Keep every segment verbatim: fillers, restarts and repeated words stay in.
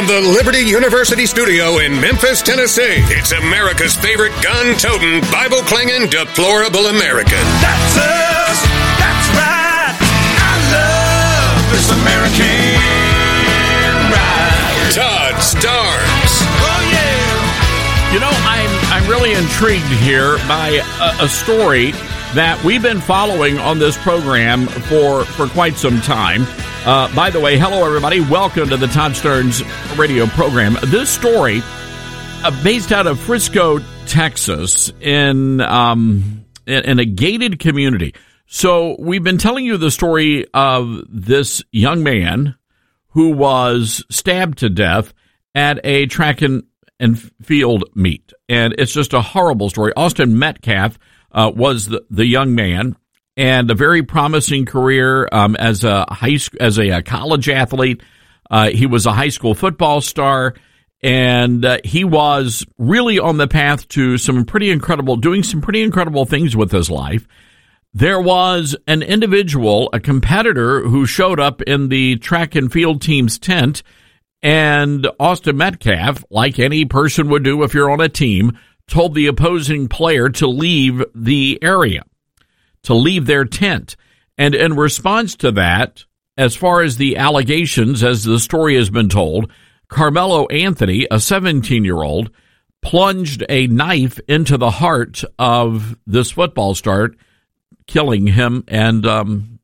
From the Liberty University studio in Memphis, Tennessee, it's America's favorite gun-toting, Bible-clanging, deplorable American. That's us. That's right. I love this American ride. Todd Starnes. Oh, yeah. You know, I'm I'm really intrigued here by a, a story that we've been following on this program for, for quite some time. Uh, by the way, hello, everybody. Welcome to the Todd Starnes radio program. This story, uh, based out of Frisco, Texas, in, um, in in a gated community. So we've been telling you the story of this young man who was stabbed to death at a track and, and field meet. And it's just a horrible story. Austin Metcalf uh, was the, the young man. And a very promising career um, as a high sc- as a, a college athlete. Uh, he was a high school football star, and uh, he was really on the path to some pretty incredible, doing some pretty incredible things with his life. There was an individual, a competitor, who showed up in the track and field team's tent, and Austin Metcalf, like any person would do if you're on a team, told the opposing player to leave the area, to leave their tent. And in response to that, as far as the allegations, as the story has been told, Carmelo Anthony, a seventeen-year-old, plunged a knife into the heart of this football star, killing him and um,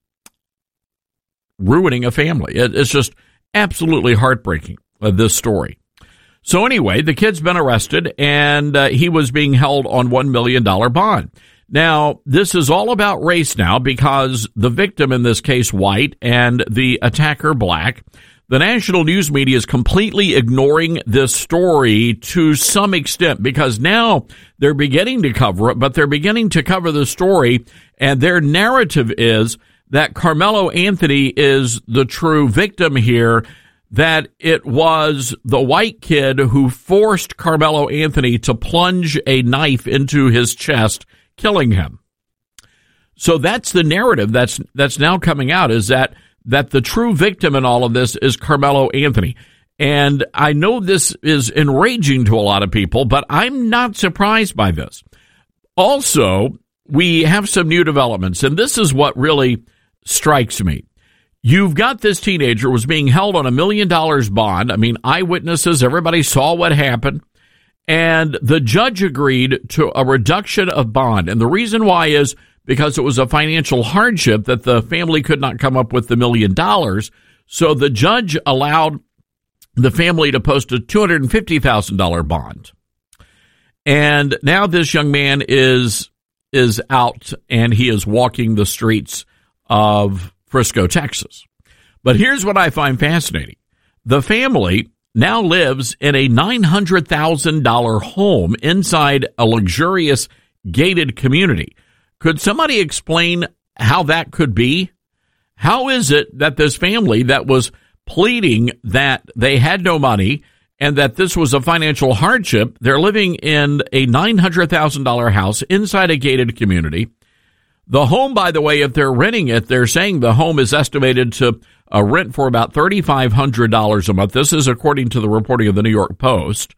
ruining a family. It, it's just absolutely heartbreaking, uh, this story. So anyway, the kid's been arrested, and uh, he was being held on one million dollars bond. Now, this is all about race now because the victim in this case, white, and the attacker, black. The national news media is completely ignoring this story to some extent because now they're beginning to cover it, but they're beginning to cover the story, and their narrative is that Carmelo Anthony is the true victim here, that it was the white kid who forced Carmelo Anthony to plunge a knife into his chest, killing him. So that's the narrative that's that's now coming out, is that that the true victim in all of this is Carmelo Anthony. And I know this is enraging to a lot of people, but I'm not surprised by this. Also, we have some new developments, and this is what really strikes me. You've got this teenager was being held on a million dollars bond. I mean, eyewitnesses, everybody saw what happened. And the judge agreed to a reduction of bond. And the reason why is because it was a financial hardship that the family could not come up with the million dollars. So the judge allowed the family to post a two hundred fifty thousand dollars bond. And now this young man is, is out, and he is walking the streets of Frisco, Texas. But here's what I find fascinating. The family now lives in a nine hundred thousand dollars home inside a luxurious gated community. Could somebody explain how that could be? How is it that this family that was pleading that they had no money and that this was a financial hardship, they're living in a nine hundred thousand dollars house inside a gated community? The home, by the way, if they're renting it, they're saying the home is estimated to uh, rent for about three thousand five hundred dollars a month. This is according to the reporting of the New York Post.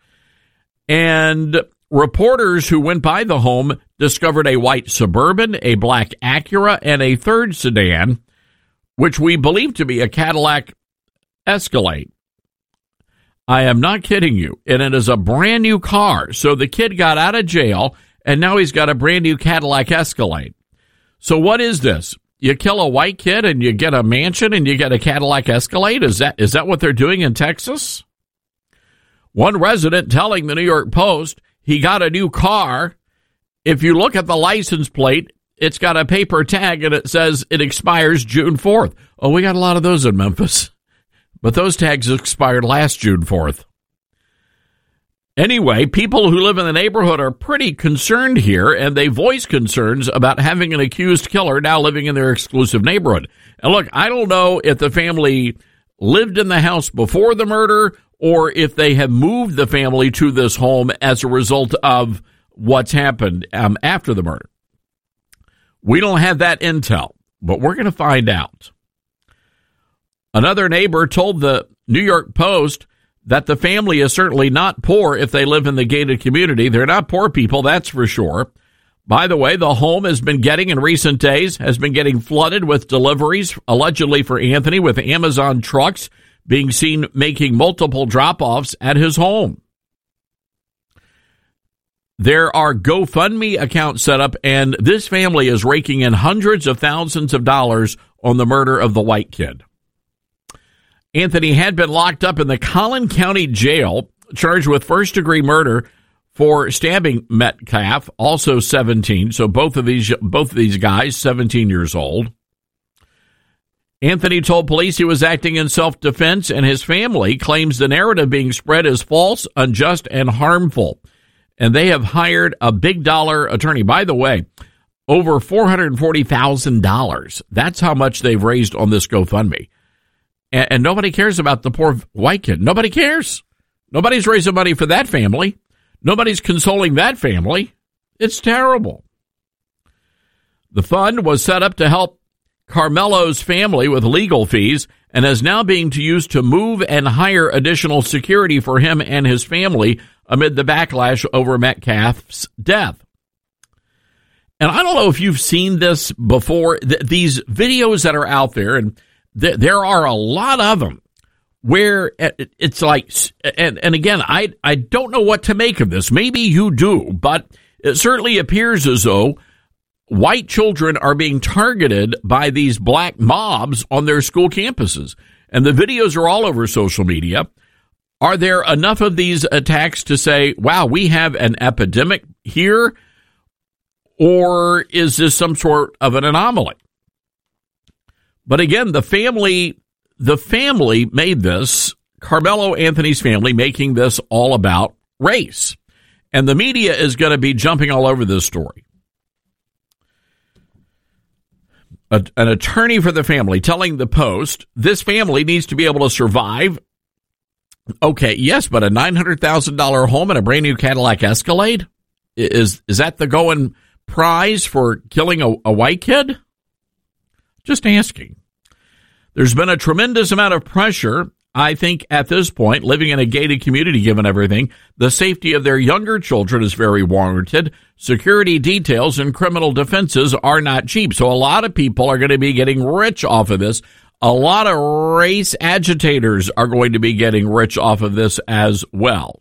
And reporters who went by the home discovered a white Suburban, a black Acura, and a third sedan, which we believe to be a Cadillac Escalade. I am not kidding you. And it is a brand new car. So the kid got out of jail, and now he's got a brand new Cadillac Escalade. So what is this? You kill a white kid and you get a mansion and you get a Cadillac Escalade? Is that is that what they're doing in Texas? One resident telling the New York Post he got a new car. If you look at the license plate, it's got a paper tag and it says it expires June fourth. Oh, we got a lot of those in Memphis. But those tags expired last June fourth. Anyway, people who live in the neighborhood are pretty concerned here, and they voice concerns about having an accused killer now living in their exclusive neighborhood. And look, I don't know if the family lived in the house before the murder or if they have moved the family to this home as a result of what's happened um, after the murder. We don't have that intel, but we're going to find out. Another neighbor told the New York Post that the family is certainly not poor if they live in the gated community. They're not poor people, that's for sure. By the way, the home has been getting, in recent days, has been getting flooded with deliveries, allegedly for Anthony, with Amazon trucks being seen making multiple drop-offs at his home. There are GoFundMe accounts set up, and this family is raking in hundreds of thousands of dollars on the murder of the white kid. Anthony had been locked up in the Collin County Jail, charged with first-degree murder for stabbing Metcalf, also seventeen. So both of these both of these guys, seventeen years old. Anthony told police he was acting in self-defense, and his family claims the narrative being spread is false, unjust, and harmful. And they have hired a big-dollar attorney. By the way, over four hundred forty thousand dollars. That's how much they've raised on this GoFundMe. And, and nobody cares about the poor white kid. Nobody cares. Nobody's raising money for that family. Nobody's consoling that family. It's terrible. The fund was set up to help Carmelo's family with legal fees and is now being used to move and hire additional security for him and his family amid the backlash over Metcalf's death. And I don't know if you've seen this before, th- these videos that are out there, and th- there are a lot of them, where it's like, and, and again, I, I don't know what to make of this. Maybe you do, but it certainly appears as though white children are being targeted by these black mobs on their school campuses. And the videos are all over social media. Are there enough of these attacks to say, wow, we have an epidemic here? Or is this some sort of an anomaly? But again, the family... The family made this, Carmelo Anthony's family, making this all about race. And the media is going to be jumping all over this story. A, an attorney for the family telling the Post, this family needs to be able to survive. Okay, yes, but a nine hundred thousand dollars home and a brand new Cadillac Escalade? Is, is that the going prize for killing a, a white kid? Just asking. There's been a tremendous amount of pressure, I think, at this point, living in a gated community, given everything. The safety of their younger children is very warranted. Security details and criminal defenses are not cheap. So a lot of people are going to be getting rich off of this. A lot of race agitators are going to be getting rich off of this as well.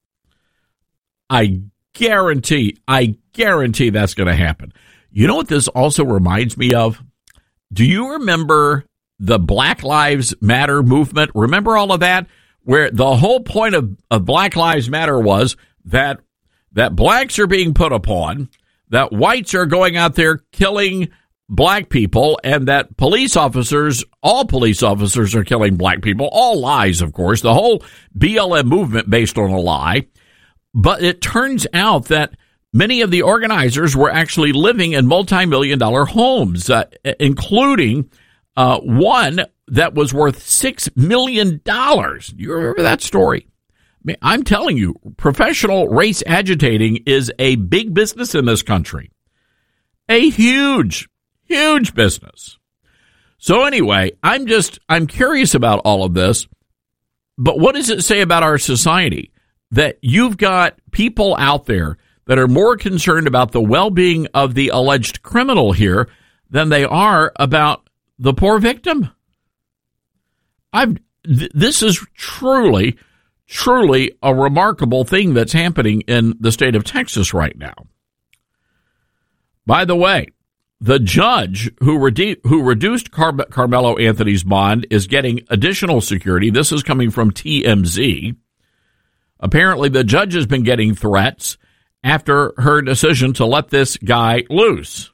I guarantee, I guarantee that's going to happen. You know what this also reminds me of? Do you remember the Black Lives Matter movement? Remember all of that? Where the whole point of, of Black Lives Matter was that that blacks are being put upon, that whites are going out there killing black people, and that police officers, all police officers are killing black people. All lies, of course. The whole B L M movement based on a lie. But it turns out that many of the organizers were actually living in multi-million dollar homes, uh, including Uh, one that was worth six million dollars. You remember that story? I mean, I'm telling you, professional race agitating is a big business in this country. A huge, huge business. So anyway, I'm just, I'm curious about all of this, but what does it say about our society that you've got people out there that are more concerned about the well-being of the alleged criminal here than they are about the poor victim? I've, th- this is truly, truly a remarkable thing that's happening in the state of Texas right now. By the way, the judge who, rede- who reduced Car- Carmelo Anthony's bond is getting additional security. This is coming from T M Z. Apparently, the judge has been getting threats after her decision to let this guy loose.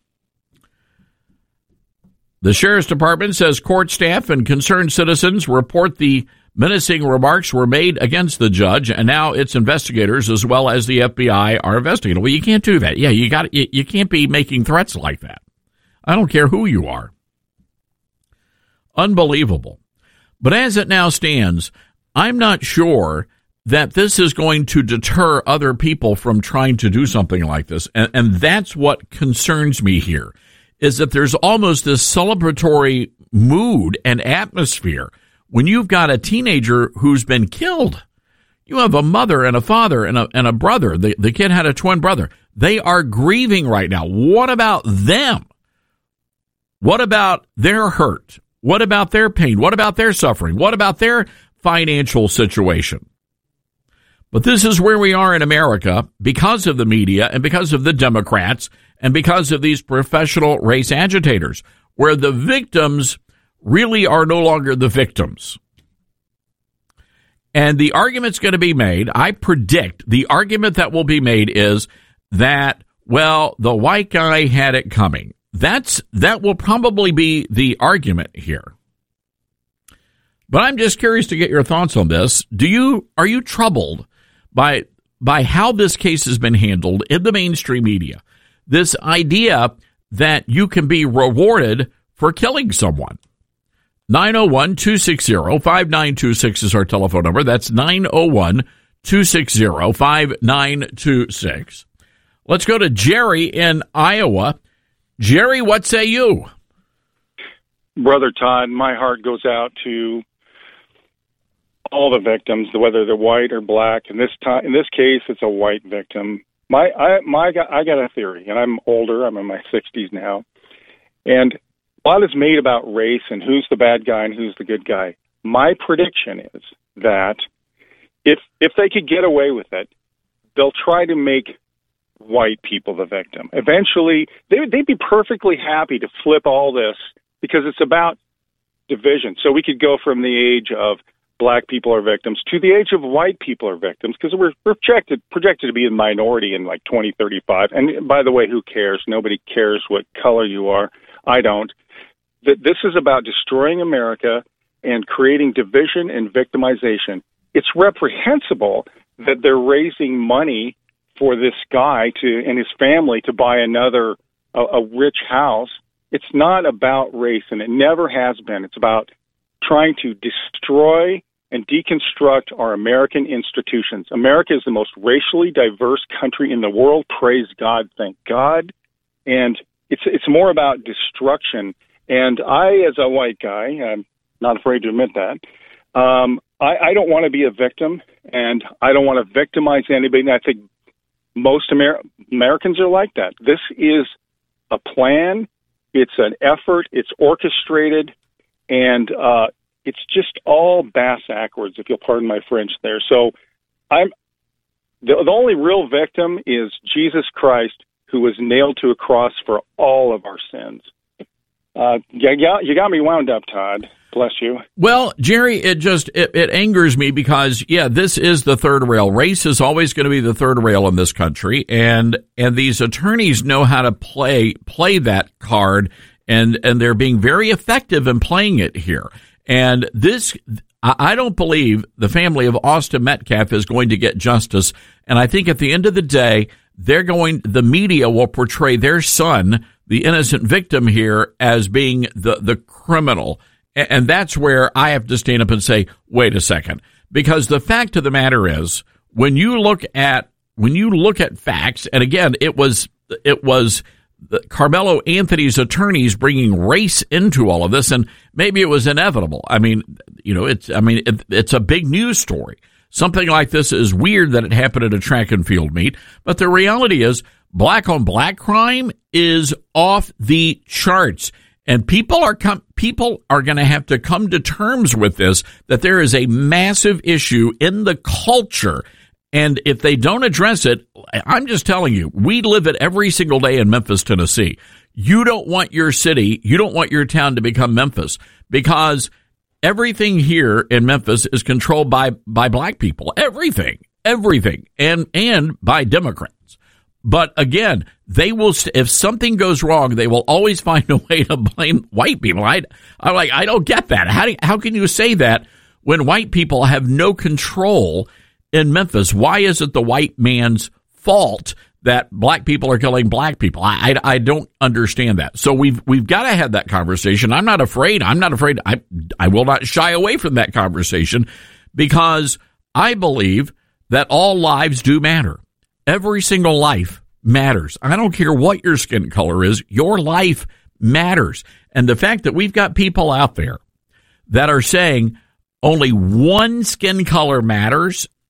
The Sheriff's Department says court staff and concerned citizens report the menacing remarks were made against the judge, and now its investigators as well as the F B I are investigating. Well, you can't do that. Yeah, you got you, you can't be making threats like that. I don't care who you are. Unbelievable. But as it now stands, I'm not sure that this is going to deter other people from trying to do something like this, and, and that's what concerns me here. Is that there's almost this celebratory mood and atmosphere when you've got a teenager who's been killed. You have a mother and a father and a, and a brother. The, the kid had a twin brother. They are grieving right now. What about them? What about their hurt? What about their pain? What about their suffering? What about their financial situation? But this is where we are in America because of the media and because of the Democrats and because of these professional race agitators, where the victims really are no longer the victims. And the argument's going to be made, I predict the argument that will be made is that, well, the white guy had it coming. That's that will probably be the argument here. But I'm just curious to get your thoughts on this. Do you are you troubled by by how this case has been handled in the mainstream media? This idea that you can be rewarded for killing someone. nine oh one, two six zero, five nine two six is our telephone number. That's nine oh one, two six zero, five nine two six. Let's go to Jerry in Iowa. Jerry, what say you? Brother Todd, my heart goes out to all the victims, whether they're white or black. In this time, in this case, it's a white victim. My, I, my, I got a theory, and I'm older. I'm in my sixties now, and a lot is made about race and who's the bad guy and who's the good guy. My prediction is that if if they could get away with it, they'll try to make white people the victim. Eventually, they, they'd be perfectly happy to flip all this because it's about division. So we could go from the age of black people are victims to the age of white people are victims because we're projected projected to be a minority in like twenty thirty-five. And by the way, who cares? Nobody cares what color you are. I don't. That this is about destroying America and creating division and victimization. It's reprehensible that they're raising money for this guy to and his family to buy another a, a rich house. It's not about race, and it never has been. It's about trying to destroy and deconstruct our American institutions. America is the most racially diverse country in the world. Praise God, thank God. And it's it's more about destruction. And I, as a white guy, I'm not afraid to admit that, um, I, I don't want to be a victim, and I don't want to victimize anybody. And I think most Amer- Americans are like that. This is a plan. It's an effort. It's orchestrated, and uh, it's just all bass backwards, if you'll pardon my French there. So I'm the, the only real victim is Jesus Christ, who was nailed to a cross for all of our sins. Uh, you, got, you got me wound up, Todd. Bless you. Well, Jerry, it just it, it angers me because, yeah, this is the third rail. Race is always going to be the third rail in this country, and and these attorneys know how to play play that card, and and they're being very effective in playing it here. And this, I don't believe the family of Austin Metcalf is going to get justice. And I think at the end of the day, they're going, the media will portray their son, the innocent victim here, as being the, the criminal. And that's where I have to stand up and say, wait a second. Because the fact of the matter is, when you look at, when you look at facts, and again, it was, it was, Carmelo Anthony's attorneys bringing race into all of this, and maybe it was inevitable. I mean, you know, it's I mean, it, it's a big news story. Something like this is weird that it happened at a track and field meet, but the reality is black on black crime is off the charts, and people are com- people are going to have to come to terms with this, that there is a massive issue in the culture. And if they don't address it, I'm just telling you, we live it every single day in Memphis, Tennessee. You don't want your city, you don't want your town to become Memphis, because everything here in Memphis is controlled by, by black people. Everything, everything, and, and by Democrats. But again, they will, if something goes wrong, they will always find a way to blame white people. I, I'm like, I don't get that. How do, how can you say that when white people have no control in Memphis? Why is it the white man's fault that black people are killing black people? I, I, I don't understand that. So we've we've got to have that conversation. I'm not afraid. I'm not afraid. I I will not shy away from that conversation, because I believe that all lives do matter. Every single life matters. I don't care what your skin color is. Your life matters. And the fact that we've got people out there that are saying only one skin color matters,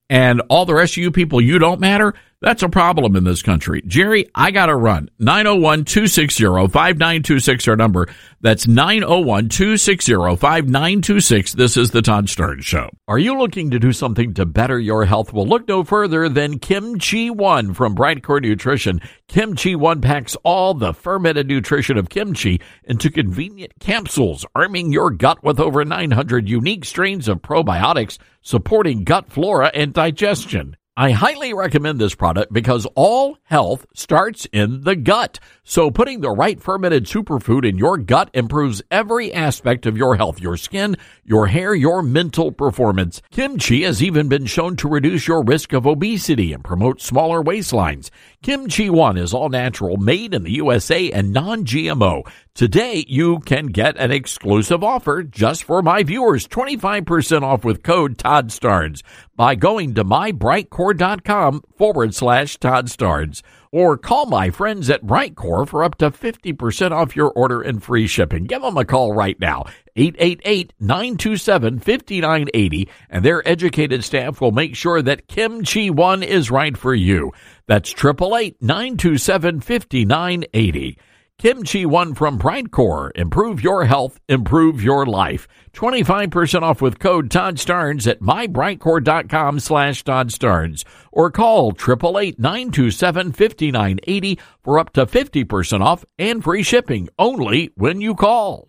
and all the rest of you people, you don't matter, that's a problem in this country. Jerry, I got to run. nine oh one, two six zero, five nine two six, our number. That's nine oh one, two six zero, five nine two six. This is the Todd Starnes Show. Are you looking to do something to better your health? Well, look no further than Kimchi One from Brightcore Nutrition. Kimchi One packs all the fermented nutrition of kimchi into convenient capsules, arming your gut with over nine hundred unique strains of probiotics, supporting gut flora and digestion. I highly recommend this product because all health starts in the gut. So putting the right fermented superfood in your gut improves every aspect of your health, your skin, your hair, your mental performance. Kimchi has even been shown to reduce your risk of obesity and promote smaller waistlines. Kimchi One is all natural, made in the U S A and non-G M O. Today, you can get an exclusive offer just for my viewers, twenty-five percent off with code Todd Starnes by going to mybrightcore.com forward slash Todd Starnes. Or call my friends at Brightcore for up to fifty percent off your order and free shipping. Give them a call right now, eight eight eight, nine two seven, five nine eight zero, and their educated staff will make sure that Kimchi One is right for you. That's eight eight eight, nine two seven, five nine eight zero. Kimchi One from Brightcore. Improve your health, improve your life. twenty-five percent off with code Todd Starnes at mybrightcore.com slash Todd Starnes. Or call eight eight eight, nine two seven, five nine eight zero for up to fifty percent off and free shipping only when you call.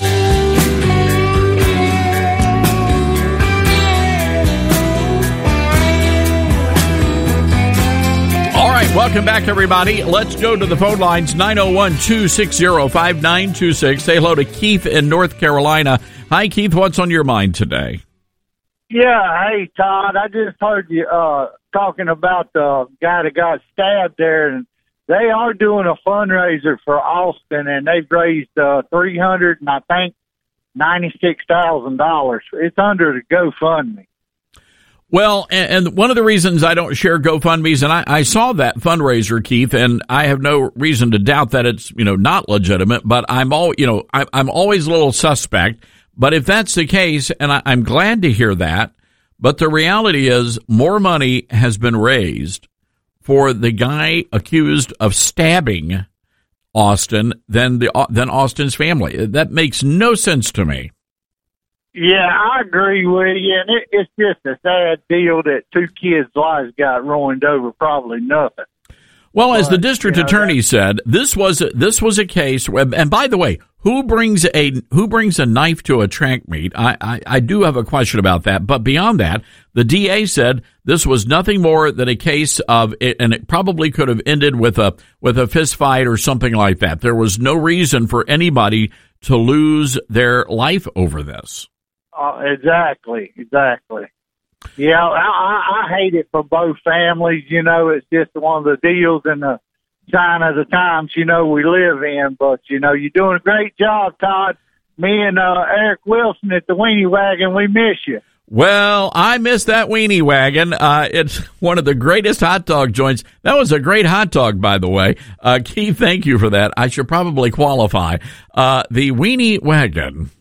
All right, welcome back, everybody. Let's go to the phone lines, nine oh one, two six zero, five nine two six. Say hello to Keith in North Carolina. Hi, Keith. What's on your mind today? Yeah, hey, Todd. I just heard you uh, talking about the guy that got stabbed there, and they are doing a fundraiser for Austin, and they've raised uh, three hundred and I think ninety-six thousand dollars. It's under the GoFundMe. Well, and, and one of the reasons I don't share GoFundMe's, and I, I saw that fundraiser, Keith, and I have no reason to doubt that it's, you know, not legitimate, but I'm all, you know, I, I'm always a little suspect. But if that's the case, and I, I'm glad to hear that, but the reality is more money has been raised for the guy accused of stabbing Austin than the than Austin's family. That makes no sense to me. Yeah, I agree with you, and it, it's just a sad deal that two kids' lives got ruined over probably nothing. Well, as but, the district you know, attorney that, said, this was a, this was a case. Where, and by the way, who brings a who brings a knife to a track meet? I, I I do have a question about that. But beyond that, the D A said this was nothing more than a case of, and it probably could have ended with a with a fist fight or something like that. There was no reason for anybody to lose their life over this. Uh, exactly, exactly. Yeah, I, I, I hate it for both families. You know, it's just one of the deals and the sign of the times, you know, we live in. But, you know, you're doing a great job, Todd. Me and uh, Eric Wilson at the Weenie Wagon, we miss you. Well, I miss that Weenie Wagon. Uh, it's one of the greatest hot dog joints. That was a great hot dog, by the way. Uh, Keith, thank you for that. I should probably qualify. Uh, the Weenie Wagon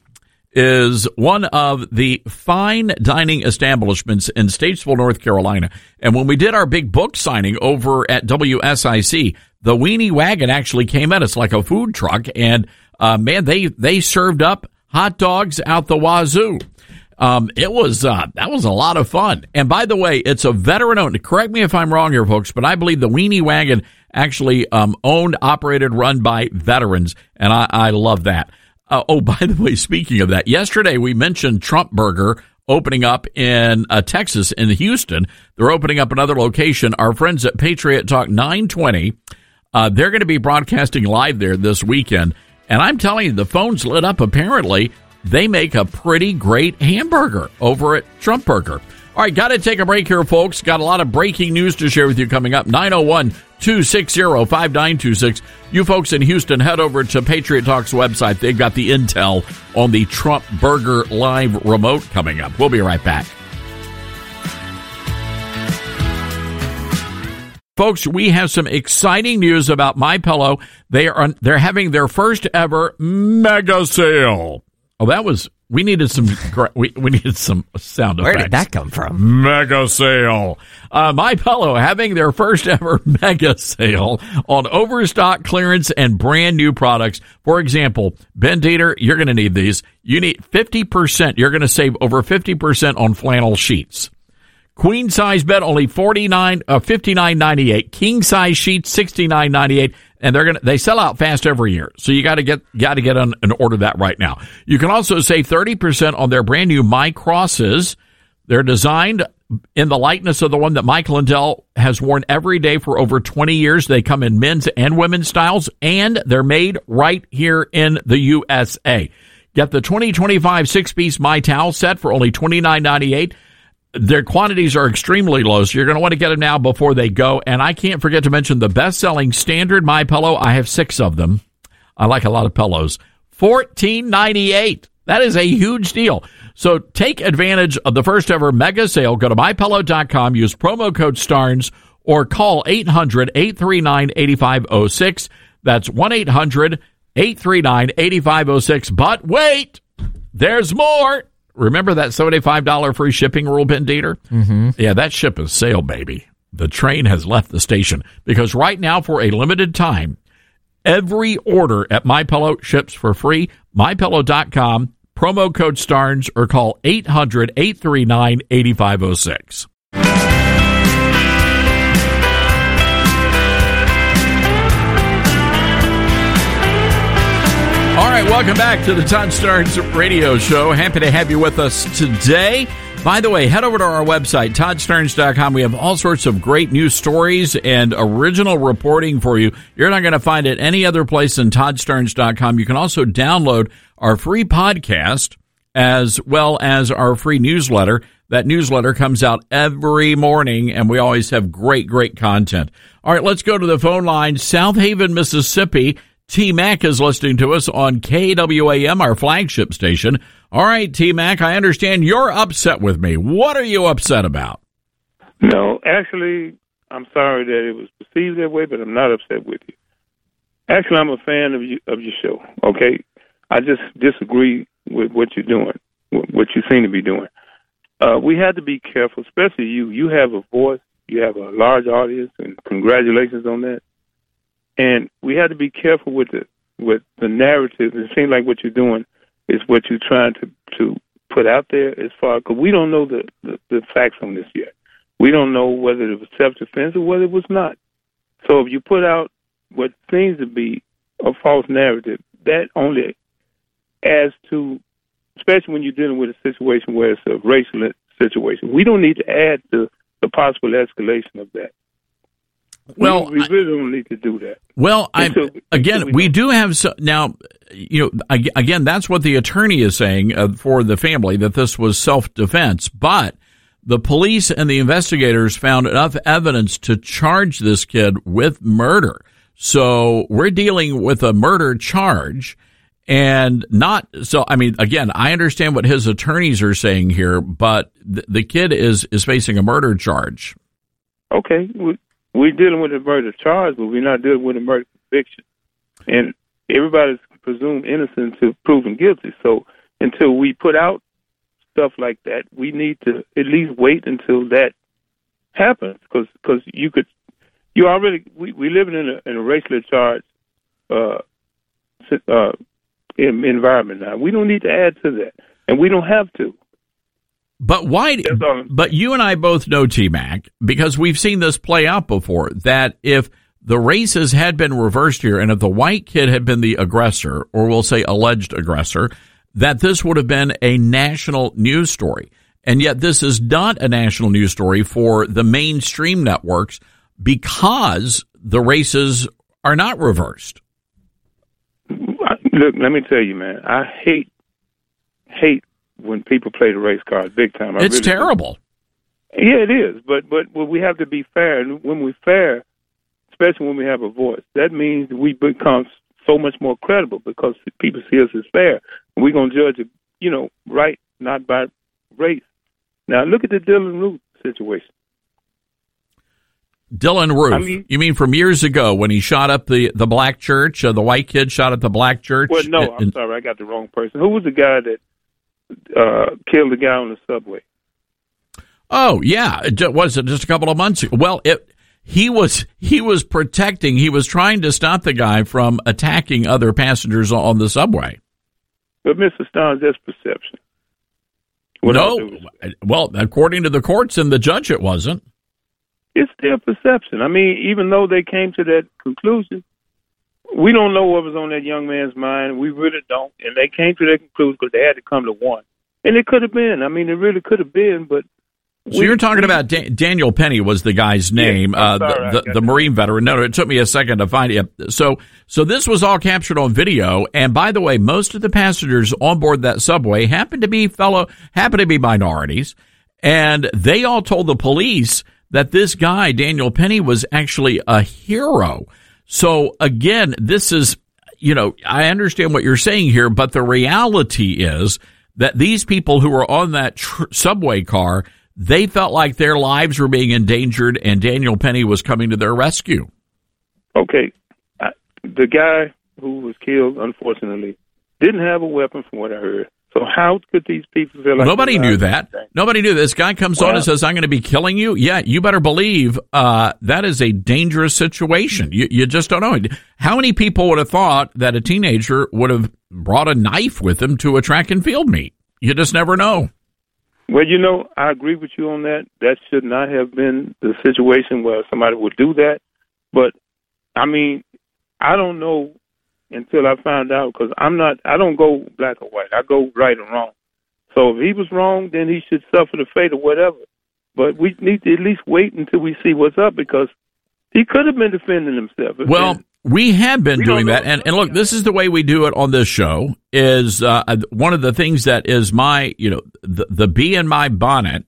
is one of the fine dining establishments in Statesville, North Carolina. And when we did our big book signing over at W S I C, the Weenie Wagon actually came in. It's like a food truck. And, uh, man, they, they served up hot dogs out the wazoo. Um, it was, uh, that was a lot of fun. And by the way, it's a veteran owned, correct me if I'm wrong here, folks, but I believe the Weenie Wagon actually, um, owned, operated, run by veterans. And I, I love that. Uh, oh, by the way, speaking of that, yesterday we mentioned Trump Burger opening up in uh, Texas, in Houston. They're opening up another location. Our friends at Patriot Talk nine twenty, uh, they're going to be broadcasting live there this weekend. And I'm telling you, the phone's lit up. Apparently, they make a pretty great hamburger over at Trump Burger. All right, got to take a break here, folks. Got a lot of breaking news to share with you coming up. nine oh one, two six zero, five nine two six. You folks in Houston, head over to Patriot Talk's website. They've got the intel on the Trump Burger Live remote coming up. We'll be right back. Folks, we have some exciting news about MyPillow. They are they're having their first ever mega sale. Oh, that was We needed some. We, we needed some sound effects. Where did that come from? Mega sale. Uh, MyPillow having their first ever mega sale on overstock clearance and brand new products. For example, Ben Dieter, you're going to need these. You need fifty percent. You're going to save over fifty percent on flannel sheets. Queen size bed only forty-nine, uh, fifty-nine ninety-eight. King size sheets sixty-nine ninety-eight. And they're gonna they sell out fast every year, so you got to get got to get on and order that right now. You can also save thirty percent on their brand new My Crosses. They're designed in the likeness of the one that Mike Lindell has worn every day for over twenty years. They come in men's and women's styles, and they're made right here in the U S A. Get the twenty twenty-five six-piece My Towel set for only twenty-nine ninety-eight. Their quantities are extremely low, so you're going to want to get them now before they go. And I can't forget to mention the best-selling standard MyPillow. I have six of them. I like a lot of pillows. fourteen ninety-eight. That is a huge deal. So take advantage of the first-ever mega sale. Go to my pillow dot com, use promo code STARNS, or call eight hundred, eight three nine, eight five zero six. That's one eight hundred, eight three nine, eight five zero six. But wait, there's more. Remember that seventy-five dollars free shipping rule, Ben Dieter? Mm-hmm. Yeah, that ship is sailed, baby. The train has left the station because right now, for a limited time, every order at MyPillow ships for free. my pillow dot com, promo code STARNS, or call eight hundred, eight three nine, eight five zero six. All right, welcome back to the Todd Starnes Radio Show. Happy to have you with us today. By the way, head over to our website, todd starnes dot com. We have all sorts of great news stories and original reporting for you. You're not going to find it any other place than todd starnes dot com. You can also download our free podcast as well as our free newsletter. That newsletter comes out every morning, and we always have great, great content. All right, let's go to the phone line. South Haven, Mississippi. T-Mac is listening to us on K W A M, our flagship station. All right, T-Mac, I understand you're upset with me. What are you upset about? No, actually, I'm sorry that it was perceived that way, but I'm not upset with you. Actually, I'm a fan of you, of your show, okay? I just disagree with what you're doing, what you seem to be doing. Uh, we had to be careful, especially you. You have a voice. You have a large audience, and congratulations on that. And we had to be careful with the with the narrative. It seems like what you're doing is what you're trying to, to put out there as far, because we don't know the, the, the facts on this yet. We don't know whether it was self-defense or whether it was not. So if you put out what seems to be a false narrative, that only adds to, especially when you're dealing with a situation where it's a racial situation. We don't need to add to the possible escalation of that. Well, we, we really don't need to do that. Well, I until, again, until we, we do have so, now. You know, again, that's what the attorney is saying uh, for the family, that this was self-defense. But the police and the investigators found enough evidence to charge this kid with murder. So we're dealing with a murder charge, and not so. I mean, again, I understand what his attorneys are saying here, but th- the kid is is facing a murder charge. Okay. We, We're dealing with a murder charge, but we're not dealing with a murder conviction. And everybody's presumed innocent until proven guilty. So until we put out stuff like that, we need to at least wait until that happens. Because cause you could, you already, we, we live in a, in a racially charged uh, uh, environment now. We don't need to add to that. And we don't have to. But why? But you and I both know, T-Mac, because we've seen this play out before, that if the races had been reversed here and if the white kid had been the aggressor, or we'll say alleged aggressor, that this would have been a national news story. And yet this is not a national news story for the mainstream networks because the races are not reversed. Look, let me tell you, man, I hate, hate, when people play the race card big time. I it's really terrible. Do. Yeah, it is. But but well, we have to be fair. And when we're fair, especially when we have a voice, that means we become so much more credible because people see us as fair. And we're going to judge, you know, right, not by race. Now, look at the Dylan Roof situation. Dylan Roof. I mean, you mean from years ago when he shot up the, the black church, uh, the white kid shot at the black church? Well, no, and, I'm sorry. I got the wrong person. Who was the guy that uh, killed the guy on the subway. Oh yeah, it was it just a couple of months ago? Well, it he was he was protecting. He was trying to stop the guy from attacking other passengers on the subway. But Mister Starnes, that's perception. What no, well, according to the courts and the judge, it wasn't. It's their perception. I mean, even though they came to that conclusion, we don't know what was on that young man's mind. We really don't. And they came to that conclusion because they had to come to one. And it could have been. I mean, it really could have been, but... So we, you're talking we, about da- Daniel Penny was the guy's name, yeah, uh, sorry, the, the, the Marine veteran. No, no, it took me a second to find it. So, so this was all captured on video. And by the way, most of the passengers on board that subway happened to be fellow, happened to be minorities. And they all told the police that this guy, Daniel Penny, was actually a hero. So again, this is, you know, I understand what you're saying here, but the reality is that these people who were on that tr- subway car, they felt like their lives were being endangered, and Daniel Penny was coming to their rescue. Okay. I, the guy who was killed, unfortunately, didn't have a weapon from what I heard. So how could these people feel like... Nobody knew that. Nobody knew. This guy comes well, on and says, I'm going to be killing you. Yeah, you better believe uh, that is a dangerous situation. You, you just don't know. How many people would have thought that a teenager would have brought a knife with him to a track and field meet? You just never know. Well, you know, I agree with you on that. That should not have been the situation where somebody would do that. But, I mean, I don't know until I found out, because I'm not, I don't go black or white. I go right or wrong. So if he was wrong, then he should suffer the fate or whatever. But we need to at least wait until we see what's up, because he could have been defending himself. Well, and, we have been doing that. And, and look, this is the way we do it on this show, is uh, one of the things that is my, you know, the, the bee in my bonnet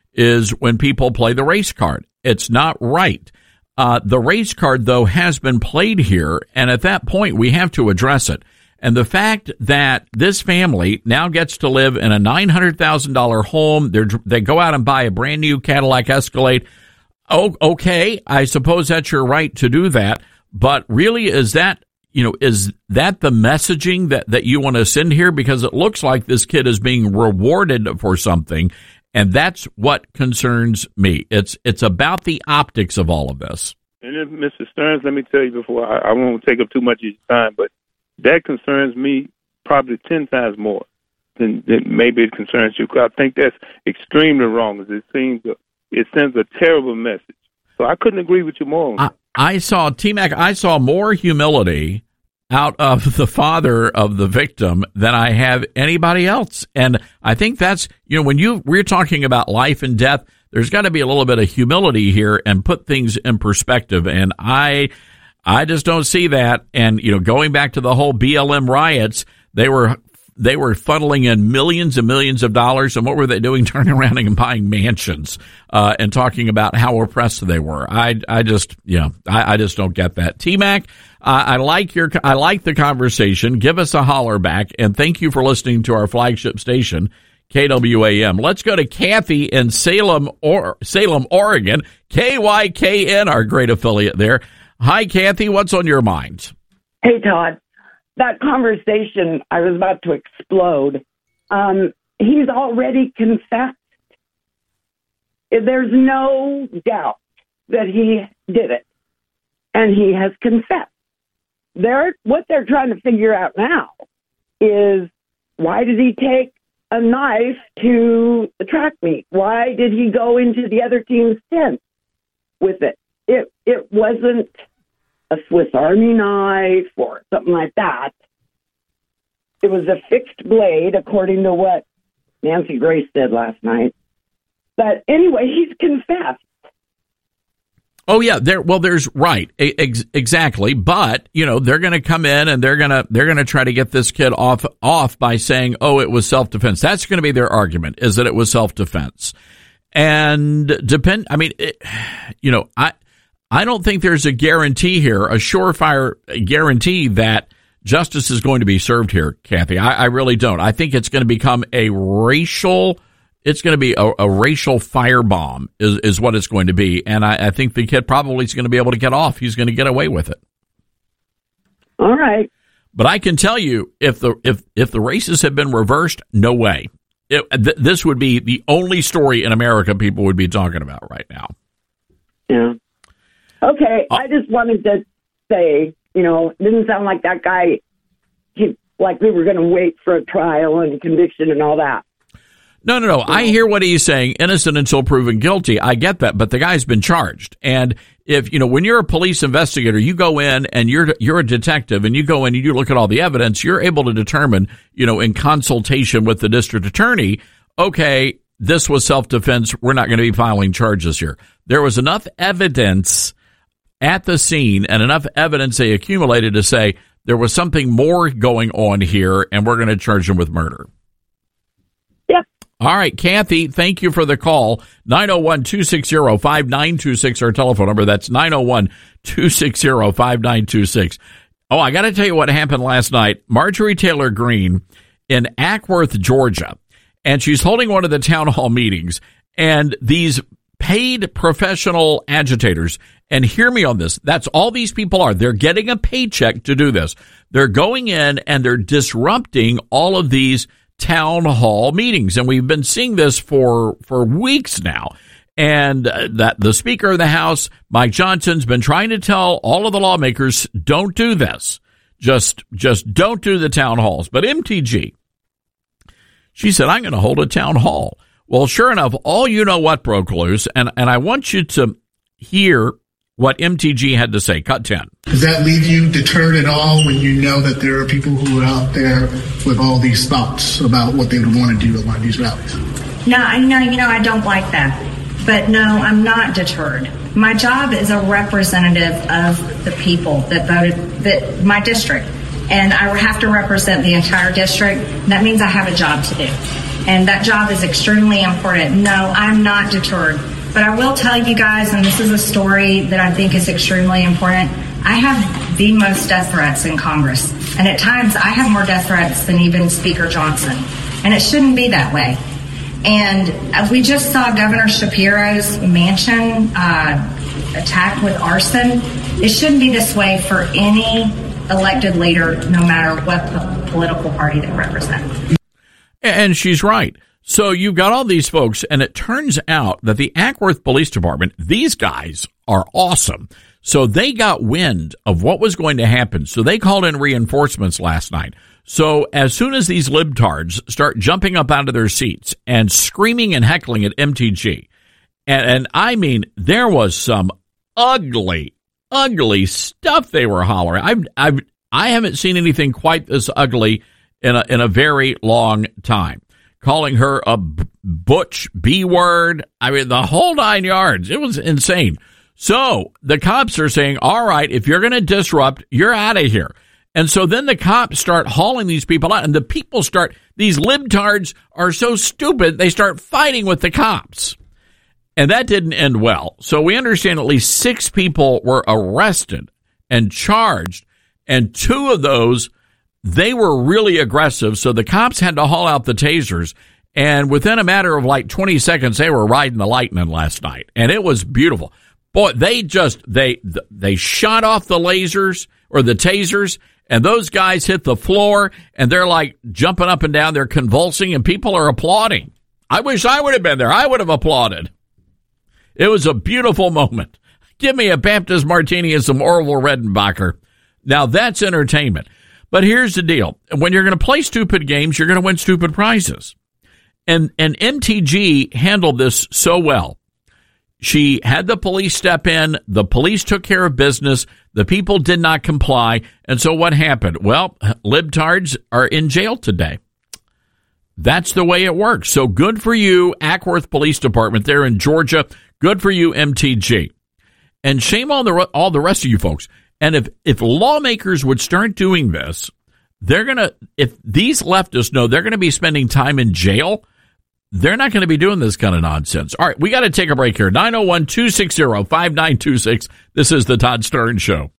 is when people play the race card. It's not right. Uh, the race card, though, has been played here, and at that point, we have to address it. And the fact that this family now gets to live in a nine hundred thousand dollars home, they they go out and buy a brand new Cadillac Escalade. Oh, okay, I suppose that's your right to do that, but really, is that, you know, is that the messaging that, that you want to send here? Because it looks like this kid is being rewarded for something. And that's what concerns me. It's it's about the optics of all of this. And then, Mister Stearns, let me tell you before, I, I won't take up too much of your time, but that concerns me probably ten times more than, than maybe it concerns you. I think that's extremely wrong. It seems it sends a terrible message. So I couldn't agree with you more on that. I, I saw, T-Mac, I saw more humility out of the father of the victim than I have anybody else. And I think that's, you know, when you, we're talking about life and death, there's got to be a little bit of humility here and put things in perspective. And I, I just don't see that. And, you know, going back to the whole B L M riots, they were, they were funneling in millions and millions of dollars. And what were they doing? Turning around and buying mansions, uh, and talking about how oppressed they were. I, I just, you know, I, I just don't get that. T-Mac, uh, I like your, I like the conversation. Give us a holler back. And thank you for listening to our flagship station, K W A M. Let's go to Kathy in Salem, or Salem, Oregon. K Y K N, our great affiliate there. Hi, Kathy. What's on your mind? Hey, Todd. That conversation, I was about to explode. Um, he's already confessed. There's no doubt that he did it, and he has confessed. They're, what they're trying to figure out now is, why did he take a knife to the track meet? Why did he go into the other team's tent with it? It it wasn't a Swiss Army knife or something like that. It was a fixed blade, according to what Nancy Grace said last night. But anyway, he's confessed. Oh yeah, there. Well, there's right, ex- exactly. But you know, they're going to come in and they're going to they're going to try to get this kid off off by saying, "Oh, it was self defense." That's going to be their argument, is that it was self defense. And depend. I mean, it, you know, I. I don't think there's a guarantee here, a surefire guarantee that justice is going to be served here, Kathy. I, I really don't. I think it's going to become a racial, it's going to be a, a racial firebomb is, is what it's going to be. And I, I think the kid probably is going to be able to get off. He's going to get away with it. All right. But I can tell you, if the if if the races had been reversed, no way. it, th- this would be the only story in America people would be talking about right now. Yeah. Okay, Uh, I just wanted to say, you know, it didn't sound like that guy, he, like we were going to wait for a trial and conviction and all that. No, no, no. I hear what he's saying, innocent until proven guilty. I get that, but the guy's been charged. And if, you know, when you're a police investigator, you go in and you're you're a detective and you go in and you look at all the evidence, you're able to determine, you know, in consultation with the district attorney, okay, this was self-defense. We're not going to be filing charges here. There was enough evidence at the scene and enough evidence they accumulated to say there was something more going on here and we're going to charge him with murder. Yep. All right, Kathy, thank you for the call. nine oh one, two six zero, five nine two six, our telephone number. That's nine oh one, two six zero, five nine two six. Oh, I got to tell you what happened last night. Marjorie Taylor Greene in Ackworth, Georgia, and she's holding one of the town hall meetings, and these paid professional agitators, and hear me on this, that's all these people are. They're getting a paycheck to do this. They're going in and they're disrupting all of these town hall meetings, and we've been seeing this for for weeks now. And uh, that the Speaker of the House, Mike Johnson's been trying to tell all of the lawmakers, don't do this. Just just don't do the town halls. But M T G, she said, I'm going to hold a town hall. Well, sure enough, all you know what broke loose, and, and I want you to hear what M T G had to say. Cut ten. Does that leave you deterred at all when you know that there are people who are out there with all these thoughts about what they would want to do at one of these rallies? No, I know, you know, I don't like that. But no, I'm not deterred. My job is a representative of the people that voted, that my district. And I have to represent the entire district. That means I have a job to do. And that job is extremely important. No, I'm not deterred. But I will tell you guys, and this is a story that I think is extremely important, I have the most death threats in Congress. And at times, I have more death threats than even Speaker Johnson. And it shouldn't be that way. And we just saw Governor Shapiro's mansion uh, attacked with arson. It shouldn't be this way for any elected leader, no matter what po- political party they represent. And she's right. So you've got all these folks, and it turns out that the Ackworth Police Department, these guys are awesome. So they got wind of what was going to happen. So they called in reinforcements last night. So as soon as these libtards start jumping up out of their seats and screaming and heckling at M T G, and, and I mean, there was some ugly, ugly stuff they were hollering. I've, I've, I haven't seen anything quite this ugly in a, in a very long time. Calling her a b- butch B word. I mean, the whole nine yards. It was insane. So the cops are saying, all right, if you're going to disrupt, you're out of here. And so then the cops start hauling these people out, and the people start, these libtards are so stupid, they start fighting with the cops. And that didn't end well. So we understand at least six people were arrested and charged, and two of those, they were really aggressive, so the cops had to haul out the tasers, and within a matter of like twenty seconds, they were riding the lightning last night, and it was beautiful. Boy, they just, they they shot off the lasers, or the tasers, and those guys hit the floor, and they're like jumping up and down, they're convulsing, and people are applauding. I wish I would have been there. I would have applauded. It was a beautiful moment. Give me a Baptist martini and some Orville Redenbacher. Now that's entertainment. But here's the deal. When you're going to play stupid games, you're going to win stupid prizes. And and M T G handled this so well. She had the police step in. The police took care of business. The people did not comply. And so what happened? Well, libtards are in jail today. That's the way it works. So good for you, Ackworth Police Department there in Georgia. Good for you, M T G. And shame on the all the rest of you folks. And if, if lawmakers would start doing this, they're going to, if these leftists know they're going to be spending time in jail, they're not going to be doing this kind of nonsense. All right, we got to take a break here. nine oh one, two six zero, five nine two six. This is the Todd Stern Show.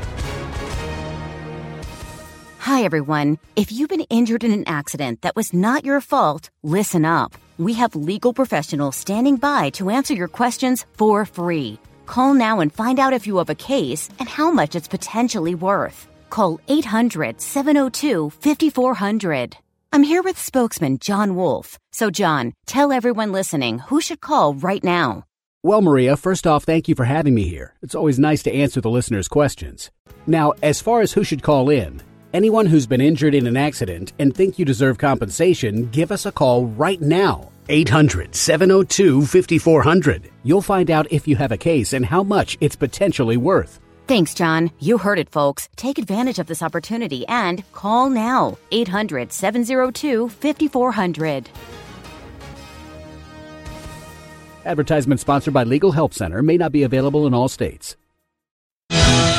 Hi, everyone. If you've been injured in an accident that was not your fault, listen up. We have legal professionals standing by to answer your questions for free. Call now and find out if you have a case and how much it's potentially worth. Call eight hundred, seven oh two, five four zero zero. I'm here with spokesman John Wolf. So, John, tell everyone listening who should call right now. Well, Maria, first off, thank you for having me here. It's always nice to answer the listeners' questions. Now, as far as who should call in, anyone who's been injured in an accident and think you deserve compensation, give us a call right now. eight hundred, seven oh two, five four zero zero. You'll find out if you have a case and how much it's potentially worth. Thanks, John. You heard it, folks. Take advantage of this opportunity and call now. eight hundred, seven oh two, five four zero zero. Advertisement sponsored by Legal Help Center. May not be available in all states. All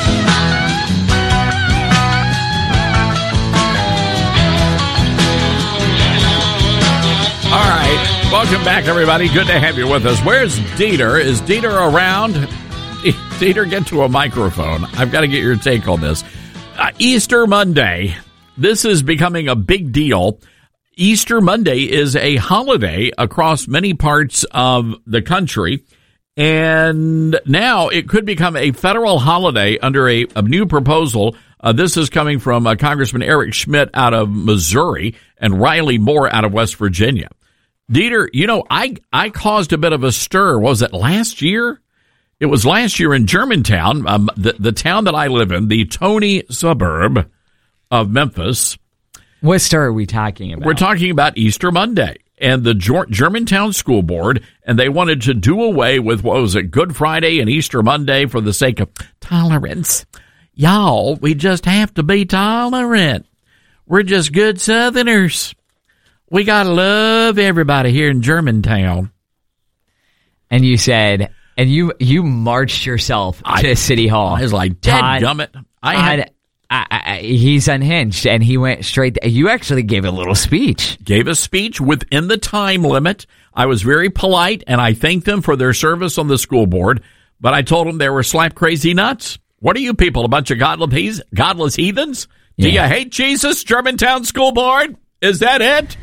right. Welcome back, everybody. Good to have you with us. Where's Dieter? Is Dieter around? Dieter, get to a microphone. I've got to get your take on this. Uh, Easter Monday. This is becoming a big deal. Easter Monday is a holiday across many parts of the country, and now it could become a federal holiday under a, a new proposal. Uh, this is coming from uh, Congressman Eric Schmidt out of Missouri and Riley Moore out of West Virginia. Dieter, you know, I, I caused a bit of a stir. Was it last year? It was last year in Germantown, um, the, the town that I live in, the Tony suburb of Memphis. What star are we talking about? We're talking about Easter Monday and the Germantown School Board, and they wanted to do away with, what was it, Good Friday and Easter Monday for the sake of tolerance. Y'all, we just have to be tolerant. We're just good Southerners. We got to love everybody here in Germantown. And you said, and you you marched yourself I, to City Hall. I was like, dadgummit. I had... I, I, he's unhinged, and he went straight. You actually gave a little speech. Gave a speech within the time limit. I was very polite, and I thanked them for their service on the school board, but I told them they were slap crazy nuts. What are you people, a bunch of godless, godless heathens? Do yeah. you hate Jesus, Germantown School Board? Is that it?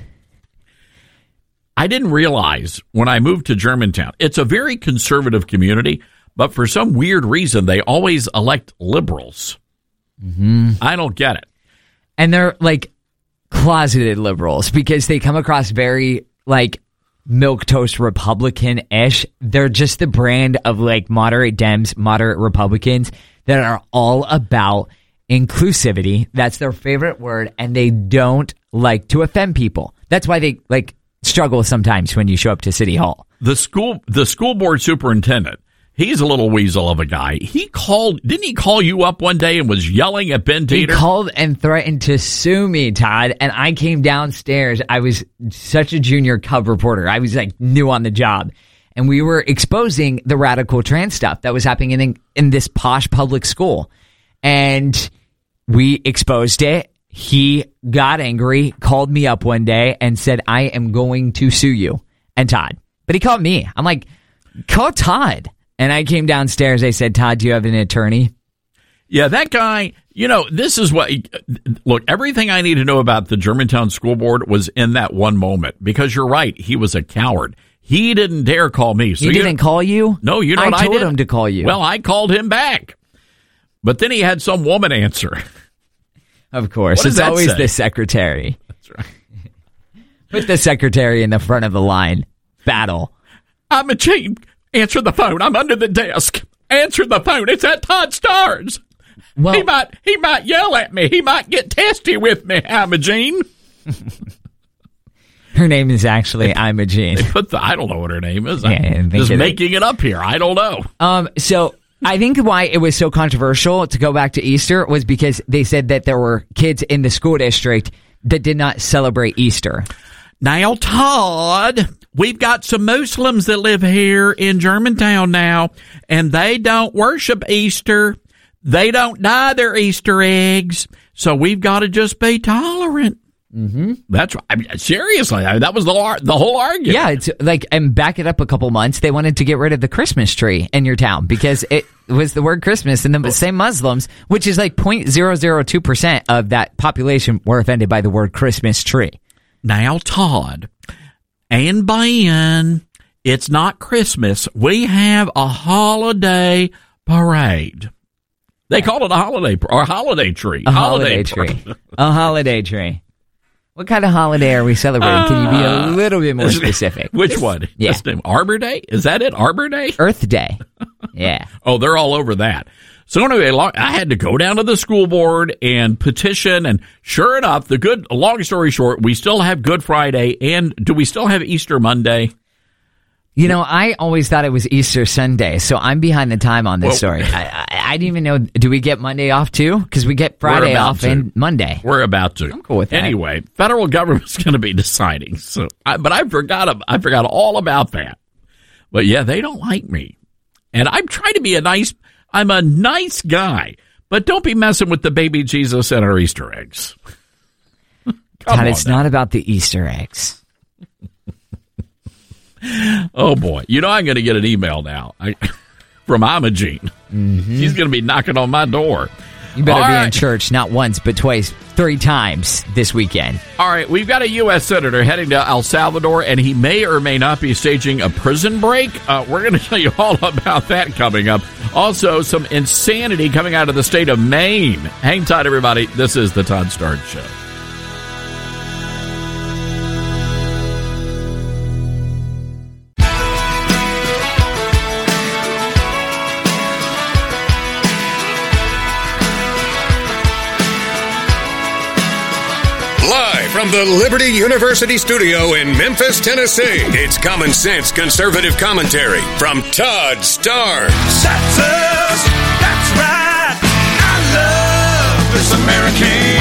I didn't realize when I moved to Germantown, it's a very conservative community, but for some weird reason, they always elect liberals. Mm-hmm. I don't get it. And they're like closeted liberals because they come across very like milquetoast Republican-ish. They're just the brand of like moderate Dems, moderate Republicans that are all about inclusivity. That's their favorite word, and they don't like to offend people. That's why they like struggle sometimes when you show up to City Hall. The school, the school board superintendent, he's a little weasel of a guy. He called, didn't he call you up one day and was yelling at Ben Dieter? He called and threatened to sue me, Todd, and I came downstairs. I was such a junior cub reporter. I was like new on the job. And we were exposing the radical trans stuff that was happening in, in this posh public school. And we exposed it. He got angry, called me up one day and said, I am going to sue you and Todd. But he called me. I'm like, call Todd. And I came downstairs. They said, Todd, do you have an attorney? Yeah, that guy, you know, this is what, look, everything I need to know about the Germantown School Board was in that one moment. Because you're right, he was a coward. He didn't dare call me. So he didn't call you? No, you know I what I did? I told him to call you. Well, I called him back. But then he had some woman answer. Of course. It's always say? the secretary. That's right. Put the secretary in the front of the line. Battle. I'm a cheat. Answer the phone. I'm under the desk. Answer the phone. It's at Todd Stars. Well, he might he might yell at me. He might get testy with me, Imogene. Her name is actually Imogene. They put the, I don't know what her name is. Yeah, I'm just making it up here. I don't know. Um. So I think why it was so controversial to go back to Easter was because they said that there were kids in the school district that did not celebrate Easter. Now, Todd, we've got some Muslims that live here in Germantown now, and they don't worship Easter. They don't dye their Easter eggs, so we've got to just be tolerant. Mm-hmm. That's right. I mean, seriously, I mean, that was the the whole argument. Yeah, it's like, and back it up a couple months, they wanted to get rid of the Christmas tree in your town because it was the word Christmas, and the same Muslims, which is like zero point zero zero two percent of that population, were offended by the word Christmas tree. Now, Todd and Ben, it's not Christmas. We have a holiday parade. They call it a holiday or a holiday tree. A holiday, holiday tree. A holiday tree. What kind of holiday are we celebrating? Can you be a little bit more specific? Which one? Yeah. What's the name? Arbor Day? Is that it? Arbor Day? Earth Day. Yeah. Oh, they're all over that. So anyway, I had to go down to the school board and petition, and sure enough, the good, long story short, we still have Good Friday, and do we still have Easter Monday? You know, I always thought it was Easter Sunday, so I'm behind the time on this Well, story. I, I, I didn't even know, do we get Monday off too? Because we get Friday about off to. and Monday. We're about to. I'm cool with that. Anyway, federal government's going to be deciding. So, I, but I forgot. I forgot all about that. But yeah, they don't like me, and I'm trying to be a nice. I'm a nice guy, but don't be messing with the baby Jesus and our Easter eggs. God, it's now. Not about the Easter eggs. Oh boy, you know I'm going to get an email now I, from Imogene. Mm-hmm. She's going to be knocking on my door. You better All be right. in church not once, but twice, three times this weekend. All right, we've got a U S senator heading to El Salvador, and he may or may not be staging a prison break. Uh, we're going to tell you all about that coming up. Also, some insanity coming out of the state of Maine. Hang tight, everybody. This is the Todd Starnes Show. Live from the Liberty University studio in Memphis, Tennessee, it's Common Sense Conservative Commentary from Todd Starnes. That's us. That's right. I love this American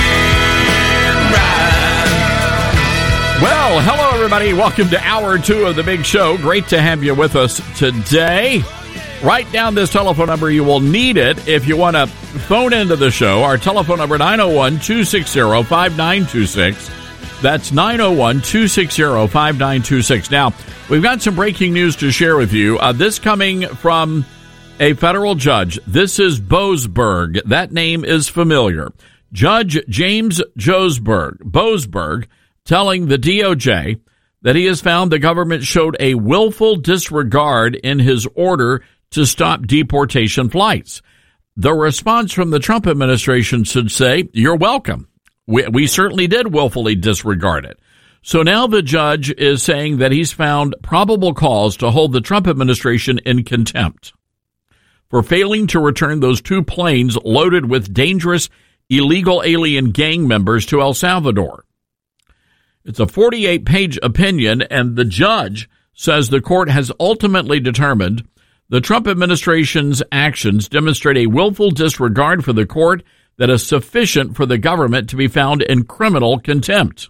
ride. Well, hello, everybody. Welcome to hour two of the big show. Great to have you with us today. Write down this telephone number. You will need it if you want to phone into the show. Our telephone number, nine oh one, two six zero, five nine two six. That's nine oh one, two six zero, five nine two six. Now, we've got some breaking news to share with you. Uh, this coming from a federal judge. This is Boasberg. That name is familiar. Judge James Josberg, Boasberg, telling the D O J that he has found the government showed a willful disregard in his order to stop deportation flights. The response from the Trump administration should say, you're welcome. We, we certainly did willfully disregard it. So now the judge is saying that he's found probable cause to hold the Trump administration in contempt for failing to return those two planes loaded with dangerous illegal alien gang members to El Salvador. It's a forty-eight page opinion, and the judge says the court has ultimately determined the Trump administration's actions demonstrate a willful disregard for the court that is sufficient for the government to be found in criminal contempt.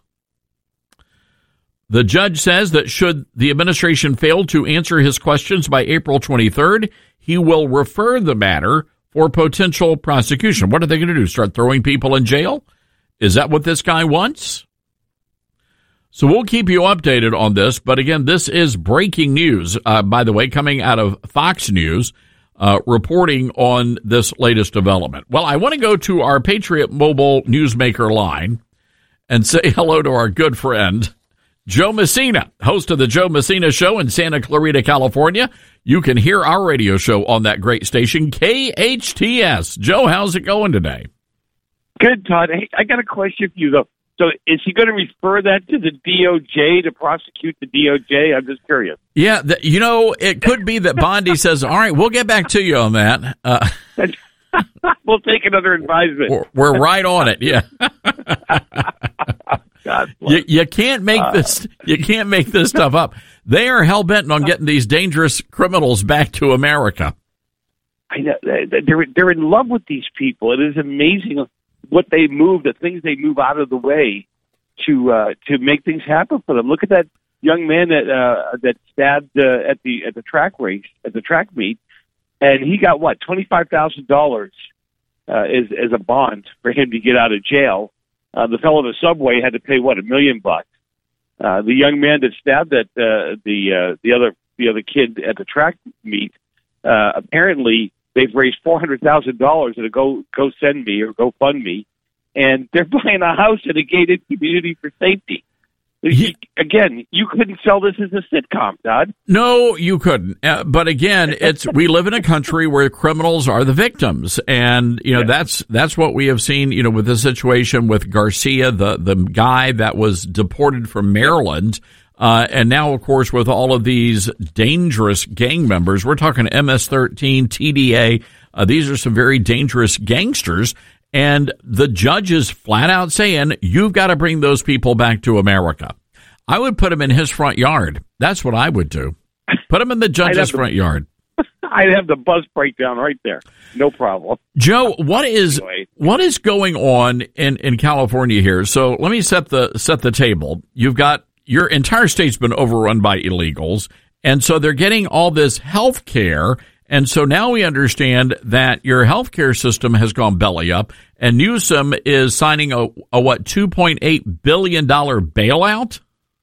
The judge says that should the administration fail to answer his questions by April twenty-third, he will refer the matter for potential prosecution. What are they going to do? Start throwing people in jail? Is that what this guy wants? So we'll keep you updated on this. But again, this is breaking news, uh, by the way, coming out of Fox News, uh, reporting on this latest development. Well, I want to go to our Patriot Mobile Newsmaker line and say hello to our good friend, Joe Messina, host of the Joe Messina Show in Santa Clarita, California. You can hear our radio show on that great station, K H T S. Joe, how's it going today? Good, Todd. Hey, I got a question for you, though. So is he going to refer that to the D O J to prosecute the D O J? I'm just curious. Yeah, the, you know, it could be that Bondi says, all right, we'll get back to you on that. Uh, we'll take another advisement. We're, we're right on it, yeah. God you, you can't make uh, this you can't make this stuff up. They are hell-bent on getting these dangerous criminals back to America. I know. They're, they're in love with these people. It is amazing what they move, the things they move out of the way to uh, to make things happen for them. Look at that young man that uh, that stabbed uh, at the at the track race at the track meet, and he got what twenty five thousand uh, dollars as as a bond for him to get out of jail. Uh, the fellow in the subway had to pay what a million bucks. Uh, the young man that stabbed at uh, the uh, the other the other kid at the track meet, uh, apparently they've raised four hundred thousand dollars at a Go GoSendMe or GoFundMe, and they're buying a house in a gated community for safety. You, again, you couldn't sell this as a sitcom, Todd. No, you couldn't. Uh, but again, it's we live in a country where criminals are the victims, and you know yeah. that's that's what we have seen. You know, with the situation with Garcia, the the guy that was deported from Maryland, uh, and now, of course, with all of these dangerous gang members, we're talking M S thirteen, T D A. Uh, these are some very dangerous gangsters. And the judge is flat out saying, you've got to bring those people back to America. I would put him in his front yard. That's what I would do. Put him in the judge's front the, yard. I'd have the bus breakdown right there. No problem. Joe, what is anyway. what is going on in, in California here? So let me set the set the table. You've got your entire state's been overrun by illegals, and so they're getting all this health care. And so now we understand that your healthcare system has gone belly up, and Newsom is signing a, a what, two point eight billion dollars bailout?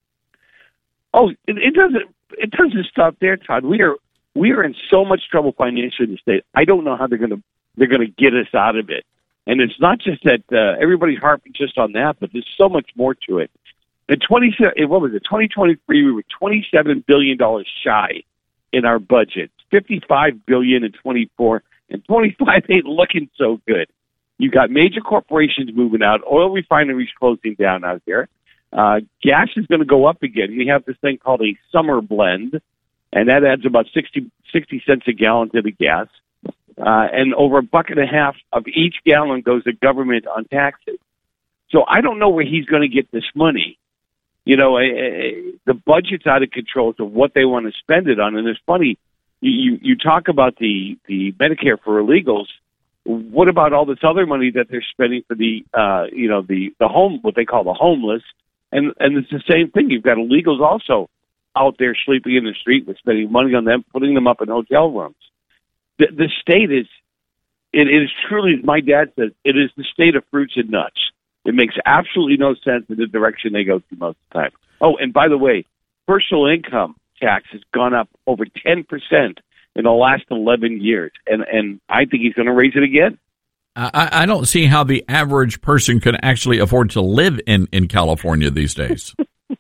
Oh, it, it doesn't it doesn't stop there, Todd. We are we are in so much trouble financially in the state. I don't know how they're going to they're going to get us out of it. And it's not just that uh, everybody's harping just on that, but there's so much more to it. In twenty what was it? twenty twenty-three, we were twenty-seven billion dollars shy in our budget. fifty-five billion dollars in twenty-four, and twenty-five ain't looking so good. You got major corporations moving out, oil refineries closing down out there. Uh, gas is going to go up again. You have this thing called a summer blend, and that adds about sixty, sixty cents a gallon to the gas. Uh, and over a buck and a half of each gallon goes to government on taxes. So I don't know where he's going to get this money. You know, uh, the budget's out of control to what they want to spend it on, and it's funny. You, you talk about the, the Medicare for illegals. What about all this other money that they're spending for the, uh, you know, the, the home, what they call the homeless? And, and it's the same thing. You've got illegals also out there sleeping in the street. We're spending money on them, putting them up in hotel rooms. The, the state is, it is truly, as my dad says, it is the state of fruits and nuts. It makes absolutely no sense in the direction they go to most of the time. Oh, and by the way, personal income tax has gone up over ten percent in the last eleven years, and and I think he's going to raise it again. I, I don't see how the average person can actually afford to live in, in California these days.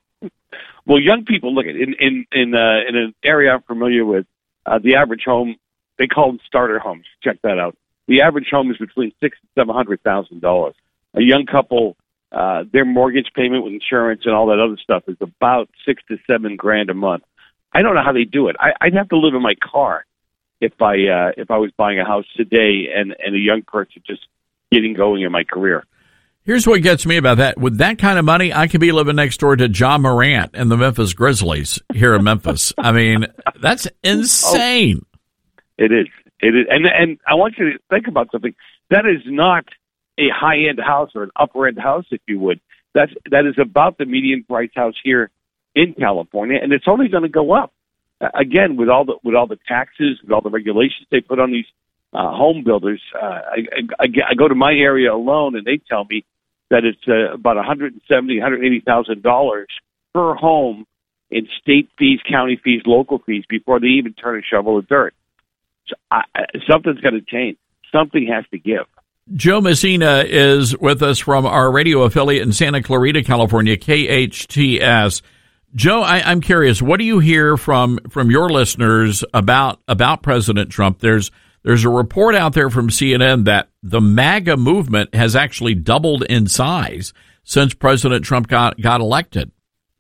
Well, young people, look at in in in, uh, in an area I'm familiar with, uh, the average home, they call them starter homes. Check that out. The average home is between six and seven hundred thousand dollars. A young couple, uh, their mortgage payment with insurance and all that other stuff is about six to seven grand a month. I don't know how they do it. I, I'd have to live in my car if I uh, if I was buying a house today and, and a young person just getting going in my career. Here's what gets me about that. With that kind of money, I could be living next door to John Morant and the Memphis Grizzlies here in Memphis. I mean, that's insane. Oh, it is. It is. And, and I want you to think about something. That is not a high-end house or an upper-end house, if you would. That's, that is about the median price house here in California, and it's only going to go up. Uh, again, with all the with all the taxes, with all the regulations they put on these uh, home builders. Uh, I, I, I go to my area alone, and they tell me that it's uh, about one hundred seventy thousand dollars, one hundred eighty thousand dollars per home in state fees, county fees, local fees before they even turn a shovel of dirt. So I, something's got to change. Something has to give. Joe Messina is with us from our radio affiliate in Santa Clarita, California, K H T S. Joe, I, I'm curious, what do you hear from, from your listeners about about President Trump? There's there's a report out there from C N N that the MAGA movement has actually doubled in size since President Trump got, got elected.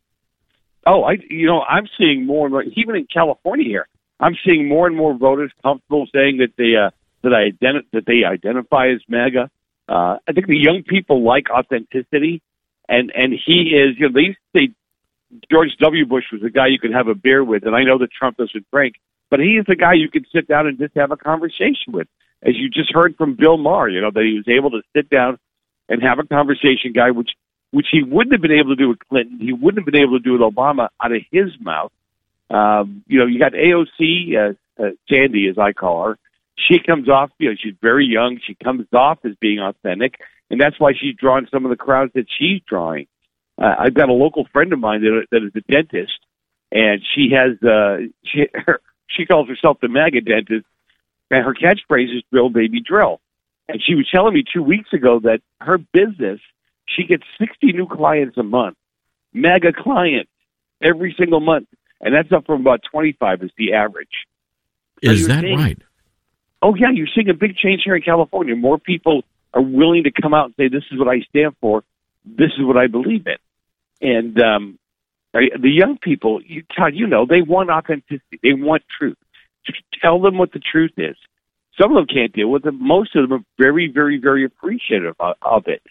Oh, I you know, I'm seeing more and more, even in California here, I'm seeing more and more voters comfortable saying that they uh, that I identi- that they identify as MAGA. Uh, I think the young people like authenticity, and and he is. You know, they used to say George W. Bush was the guy you could have a beer with, and I know that Trump doesn't drink, but he is the guy you could sit down and just have a conversation with. As you just heard from Bill Maher, you know, that he was able to sit down and have a conversation, guy, which which he wouldn't have been able to do with Clinton, he wouldn't have been able to do with Obama out of his mouth. Um, you know, you got A O C, uh, uh, Sandy, as I call her. She comes off, you know, she's very young. She comes off as being authentic, and that's why she's drawing some of the crowds that she's drawing. Uh, I've got a local friend of mine that, that is a dentist, and she has uh, she her, she calls herself the MAGA dentist, and her catchphrase is "Drill, baby, drill." And she was telling me two weeks ago that her business, she gets sixty new clients a month, MAGA clients every single month, and that's up from about twenty-five is the average. So Is that seeing, right? Oh, yeah, you're seeing a big change here in California. More people are willing to come out and say, this is what I stand for, this is what I believe in. And um, the young people, you, Todd, you know, they want authenticity. They want truth. Just tell them what the truth is. Some of them can't deal with it. Most of them are very, very, very appreciative of, of it.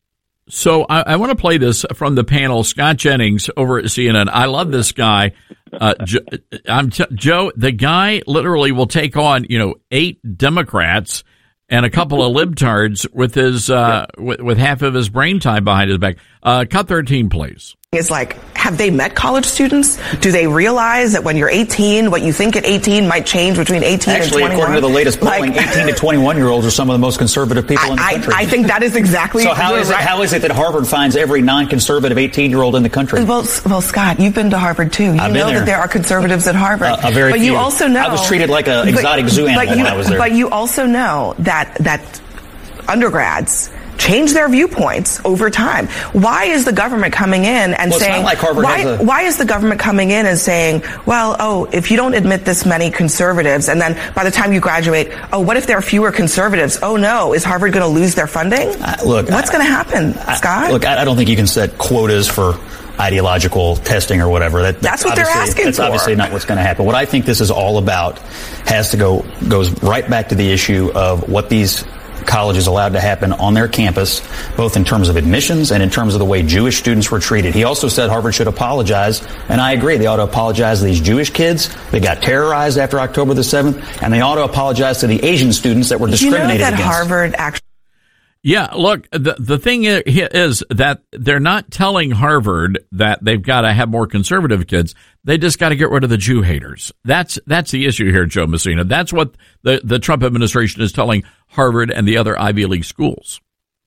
So I, I want to play this from the panel. Scott Jennings over at C N N. I love this guy. Uh, Joe, I'm t- Joe, the guy literally will take on, you know, eight Democrats and a couple of libtards with his uh, with, with half of his brain time behind his back. Uh, cut thirteen, please. Is like, have they met college students? Do they realize that when you're eighteen, what you think at eighteen might change between eighteen Actually, and twenty-one? Actually, according to the latest polling, like, eighteen to twenty-one-year-olds are some of the most conservative people in the I, country. I, I think that is exactly. So how is it? Right. How is it that Harvard finds every non-conservative eighteen-year-old in the country? Well, well, Scott, you've been to Harvard too. You I've been know there. that there are conservatives at Harvard. Uh, a very but few. you also know I was treated like an but, exotic zoo animal but you, when I was there. But you also know that that undergrads change their viewpoints over time. Why is the government coming in and well, saying, it's not like Harvard why, has a- why is the government coming in and saying, well, oh, if you don't admit this many conservatives, and then by the time you graduate, oh, what if there are fewer conservatives? Oh no, is Harvard going to lose their funding? Uh, look, what's going to happen, I, Scott? Look, I, I don't think you can set quotas for ideological testing or whatever. That, that's, that's what they're asking that's for. That's obviously not what's going to happen. What I think this is all about has to go goes right back to the issue of what these colleges allowed to happen on their campus, both in terms of admissions and in terms of the way Jewish students were treated. He also said Harvard should apologize, and I agree. They ought to apologize to these Jewish kids that got terrorized after October the seventh, and they ought to apologize to the Asian students that were discriminated you know that against. Harvard actually Yeah, look, the the thing is that they're not telling Harvard that they've got to have more conservative kids. They just got to get rid of the Jew haters. That's that's the issue here, Joe Messina. That's what the, the Trump administration is telling Harvard and the other Ivy League schools.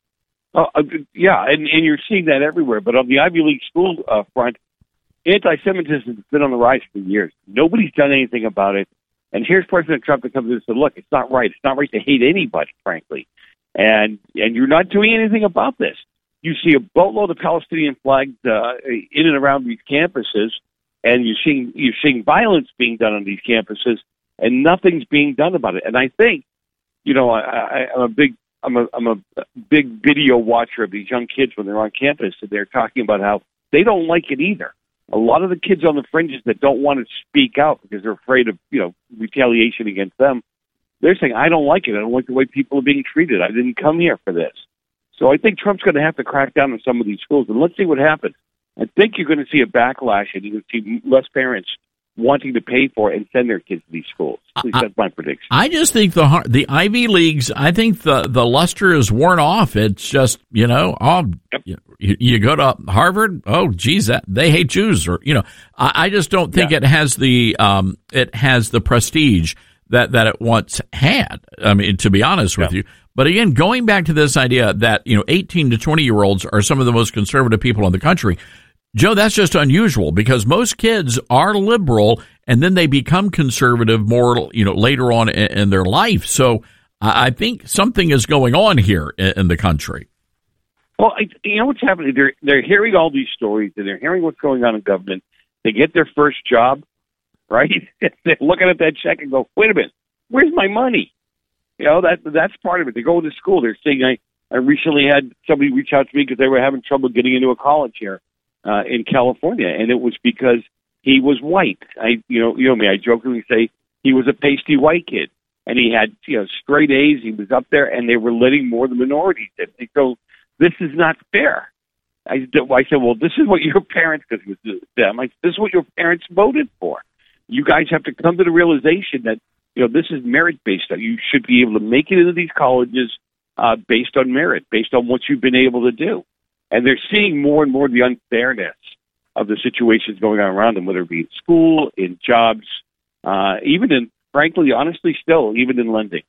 Uh, yeah, and, and you're seeing that everywhere. But on the Ivy League school uh, front, anti-Semitism has been on the rise for years. Nobody's done anything about it. And here's President Trump that comes in and says, look, it's not right. It's not right to hate anybody, frankly. And and you're not doing anything about this. You see a boatload of Palestinian flags uh, in and around these campuses, and you're seeing you're seeing violence being done on these campuses, and nothing's being done about it. And I think, you know, I, I, I'm a big I'm a I'm a big video watcher of these young kids when they're on campus, and they're talking about how they don't like it either. A lot of the kids on the fringes that don't want to speak out because they're afraid of, you know, retaliation against them. They're saying, I don't like it. I don't like the way people are being treated. I didn't come here for this. So I think Trump's going to have to crack down on some of these schools, and let's see what happens. I think you're going to see a backlash, and you're going to see less parents wanting to pay for it and send their kids to these schools. At least that's my prediction. I just think the the Ivy Leagues, I think the, the luster is worn off. It's just, you know, oh, yep. you, you go to Harvard, oh, geez, that, they hate Jews. Or, you know, I, I just don't think yeah. it has the um, it has the prestige that, that it once had, I mean, to be honest with yeah. you. But again, going back to this idea that, you know, eighteen to twenty-year-olds are some of the most conservative people in the country, Joe, that's just unusual because most kids are liberal and then they become conservative more, you know, later on in, in their life. So I think something is going on here in, in the country. Well, I, you know what's happening? They're, they're hearing all these stories and they're hearing what's going on in government. They get their first job, right? They're looking at that check and go, wait a minute, where's my money? You know, that that's part of it. They go to school. They're saying, I, I recently had somebody reach out to me because they were having trouble getting into a college here uh, in California, and it was because he was white. I, you know, you know me. I jokingly say he was a pasty white kid, and he had, you know, straight A's. He was up there, and they were letting more of the minorities in. They go, this is not fair. I, I said, well, this is what your parents, because it was them. I, this is what your parents voted for. You guys have to come to the realization that, you know, this is merit-based. You should be able to make it into these colleges uh, based on merit, based on what you've been able to do. And they're seeing more and more the unfairness of the situations going on around them, whether it be in school, in jobs, uh, even in, frankly, honestly, still, even in lending.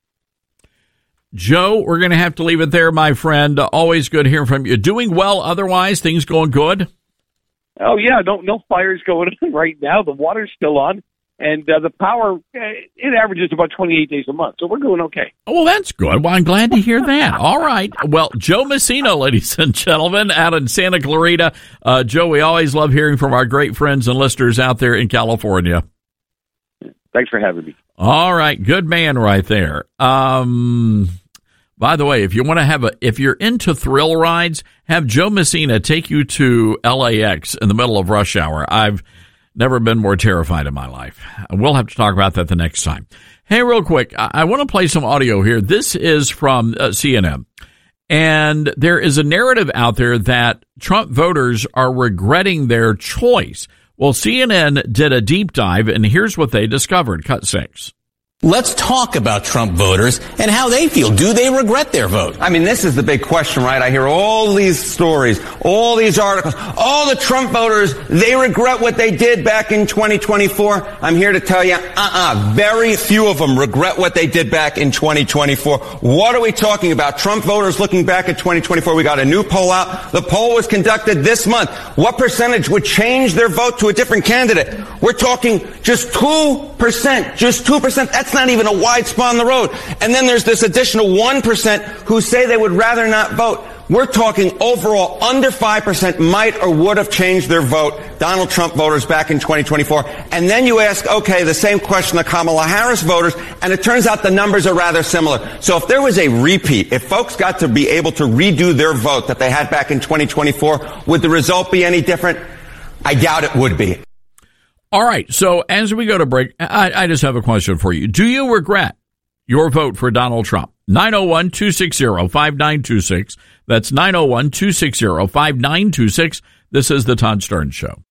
Joe, we're going to have to leave it there, my friend. Always good hearing from you. Doing well otherwise? Things going good? Oh, yeah. No, no fires going on right now. The water's still on. And uh, the power, uh, it averages about twenty-eight days a month. So we're doing okay. Well, that's good. Well, I'm glad to hear that. All right. Well, Joe Messina, ladies and gentlemen, out in Santa Clarita. Uh, Joe, we always love hearing from our great friends and listeners out there in California. Thanks for having me. All right. Good man right there. Um, by the way, if you want to have a, if you're into thrill rides, have Joe Messina take you to L A X in the middle of rush hour. I've never been more terrified in my life. We'll have to talk about that the next time. Hey, real quick, I, I want to play some audio here. This is from uh, C N N. And there is a narrative out there that Trump voters are regretting their choice. Well, C N N did a deep dive, and here's what they discovered. Cut six. Let's talk about Trump voters and how they feel. Do they regret their vote? I mean, this is the big question, right? I hear all these stories, all these articles, all the Trump voters, they regret what they did back in twenty twenty-four. I'm here to tell you, uh-uh, very few of them regret what they did back in twenty twenty-four. What are we talking about? Trump voters looking back at twenty twenty-four. We got a new poll out. The poll was conducted this month. What percentage would change their vote to a different candidate? We're talking just two percent, just two percent. That's not even a wide spot on the road. And then there's this additional one percent who say they would rather not vote. We're talking overall under five percent might or would have changed their vote, Donald Trump voters back in twenty twenty-four. And then you ask, okay, the same question to Kamala Harris voters, and it turns out the numbers are rather similar. So if there was a repeat, if folks got to be able to redo their vote that they had back in twenty twenty-four, would the result be any different? I doubt it would be. All right, so as we go to break, I, I just have a question for you. Do you regret your vote for Donald Trump? nine oh one, two six zero, five nine two six. That's nine oh one, two six zero, five nine two six. This is the Todd Starnes Show.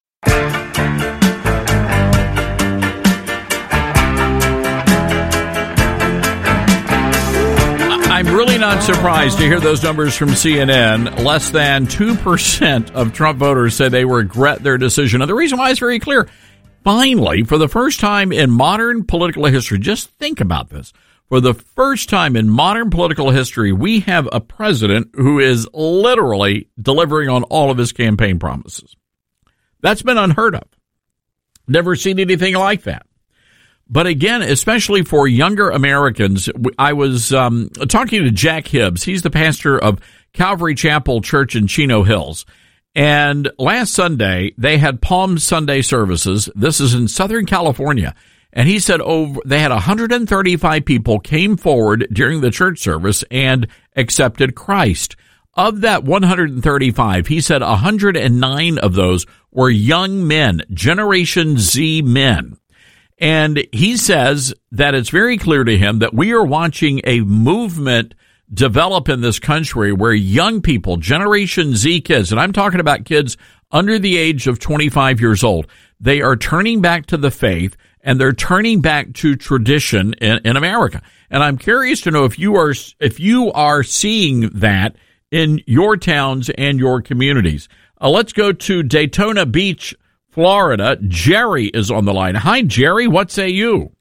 I'm really not surprised to hear those numbers from C N N. Less than two percent of Trump voters say they regret their decision. And the reason why is very clear. Finally, for the first time in modern political history, just think about this. For the first time in modern political history, we have a president who is literally delivering on all of his campaign promises. That's been unheard of. Never seen anything like that. But again, especially for younger Americans, I was um, talking to Jack Hibbs. He's the pastor of Calvary Chapel Church in Chino Hills. And last Sunday, they had Palm Sunday services. This is in Southern California. And he said over they had one hundred thirty-five people came forward during the church service and accepted Christ. Of that one hundred thirty-five, he said one hundred nine of those were young men, Generation Z men. And he says that it's very clear to him that we are watching a movement develop in this country where young people, Generation Z kids, and I'm talking about kids under the age of twenty-five years old, they are turning back to the faith and they're turning back to tradition in, in America. And I'm curious to know if you are if you are seeing that in your towns and your communities. Uh, let's go to Daytona Beach, Florida. Jerry is on the line. Hi, Jerry. What say you?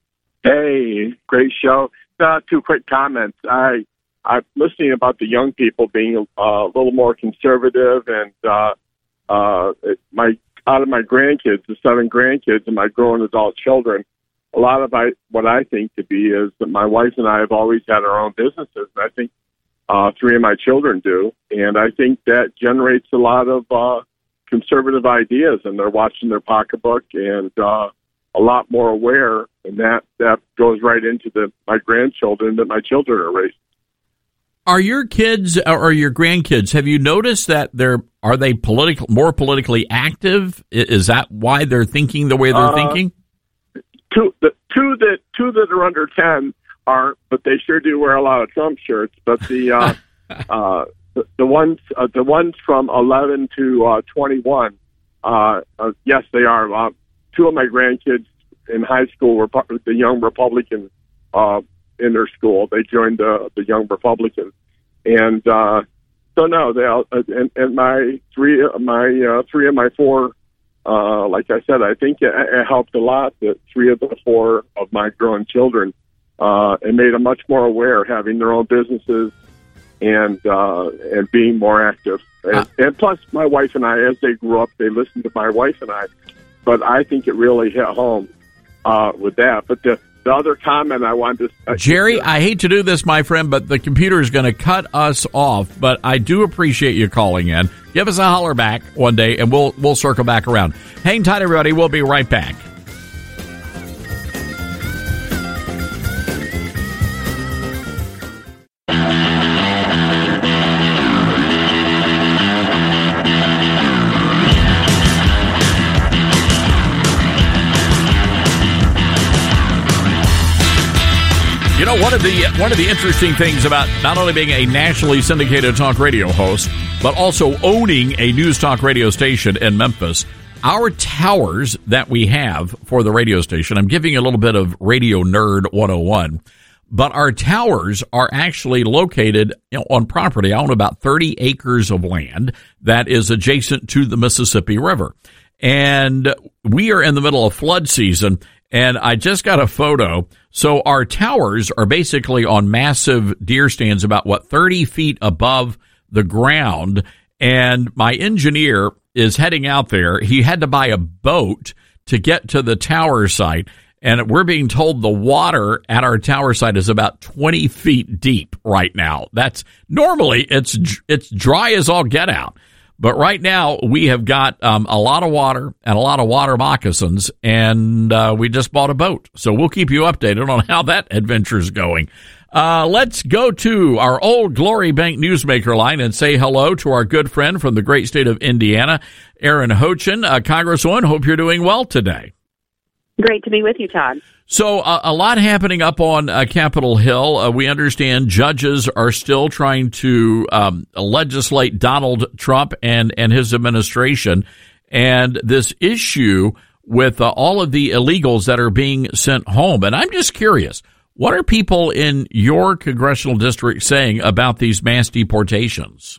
Hey, great show. Uh, two quick comments. I I'm listening about the young people being uh, a little more conservative, and uh, uh, my out of my grandkids, the seven grandkids, and my grown adult children, a lot of I, what I think to be is that my wife and I have always had our own businesses, and I think uh, three of my children do, and I think that generates a lot of uh, conservative ideas, and they're watching their pocketbook and uh, a lot more aware, and that that goes right into the my grandchildren that my children are raising. Are your kids or your grandkids, have you noticed that they're, are they political, more politically active? Is that why they're thinking the way they're uh, thinking? Two, the two that, two that are under ten aren't, but they sure do wear a lot of Trump shirts. But the, uh, uh, the, the ones, uh, the ones from eleven to, uh, twenty-one, uh, uh, yes, they are. Uh, two of my grandkids in high school were part of the Young Republicans, uh, in their school. They joined the the Young Republicans, and uh, so no, they all, and, and my three my uh, three of my four, uh, like I said, I think it, it helped a lot that three of the four of my grown children, uh, and made them much more aware, having their own businesses, and uh, and being more active. And, uh, and plus, my wife and I, as they grew up, they listened to my wife and I, but I think it really hit home uh, with that. But the, the other comment I wanted to... Uh, Jerry, I hate to do this, my friend, but the computer is going to cut us off. But I do appreciate you calling in. Give us a holler back one day, and we'll we'll circle back around. Hang tight, everybody. We'll be right back. You know, one of the one of the interesting things about not only being a nationally syndicated talk radio host, but also owning a news talk radio station in Memphis, our towers that we have for the radio station, I'm giving you a little bit of Radio Nerd one oh one, but our towers are actually located on property. I own about thirty acres of land that is adjacent to the Mississippi River. And we are in the middle of flood season, and I just got a photo. So our towers are basically on massive deer stands about, what, thirty feet above the ground. And my engineer is heading out there. He had to buy a boat to get to the tower site. And we're being told the water at our tower site is about twenty feet deep right now. That's normally it's it's dry as all get out. But right now, we have got um, a lot of water and a lot of water moccasins, and uh, we just bought a boat. So we'll keep you updated on how that adventure is going. Uh, let's go to our old Glory Bank Newsmaker line and say hello to our good friend from the great state of Indiana, Erin Houchin. Uh, Congresswoman, hope you're doing well today. Great to be with you, Todd. So uh, a lot happening up on uh, Capitol Hill. Uh, we understand judges are still trying to um, legislate Donald Trump and, and his administration. And this issue with uh, all of the illegals that are being sent home. And I'm just curious, what are people in your congressional district saying about these mass deportations?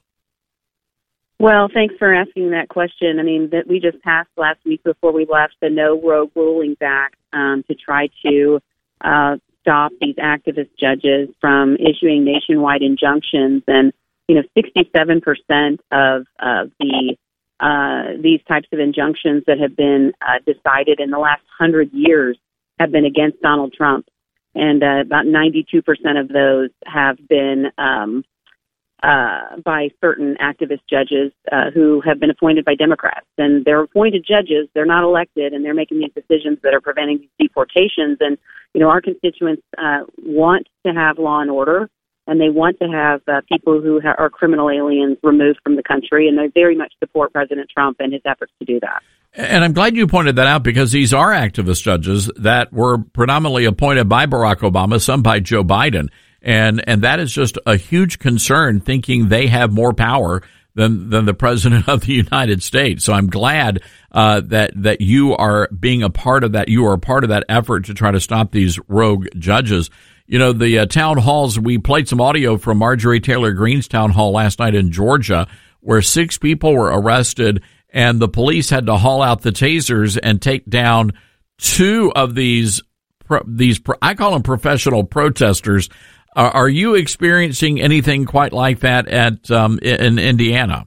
Well, thanks for asking that question. I mean, that we just passed last week before we left the No Rogue Rulings Act um, to try to uh, stop these activist judges from issuing nationwide injunctions. And, you know, sixty-seven percent of, of the uh, these types of injunctions that have been uh, decided in the last hundred years have been against Donald Trump. And uh, about ninety-two percent of those have been um Uh, by certain activist judges uh, who have been appointed by Democrats. And they're appointed judges, they're not elected, and they're making these decisions that are preventing these deportations. And, you know, our constituents uh, want to have law and order, and they want to have uh, people who ha- are criminal aliens removed from the country, and they very much support President Trump and his efforts to do that. And I'm glad you pointed that out, because these are activist judges that were predominantly appointed by Barack Obama, some by Joe Biden. And and that is just a huge concern, thinking they have more power than than the president of the United States. So I'm glad uh, that that you are being a part of that. You are a part of that effort to try to stop these rogue judges. You know, the uh, town halls, we played some audio from Marjorie Taylor Greene's town hall last night in Georgia, where six people were arrested, and the police had to haul out the tasers and take down two of these these I call them professional protesters. Are you experiencing anything quite like that at um, in Indiana?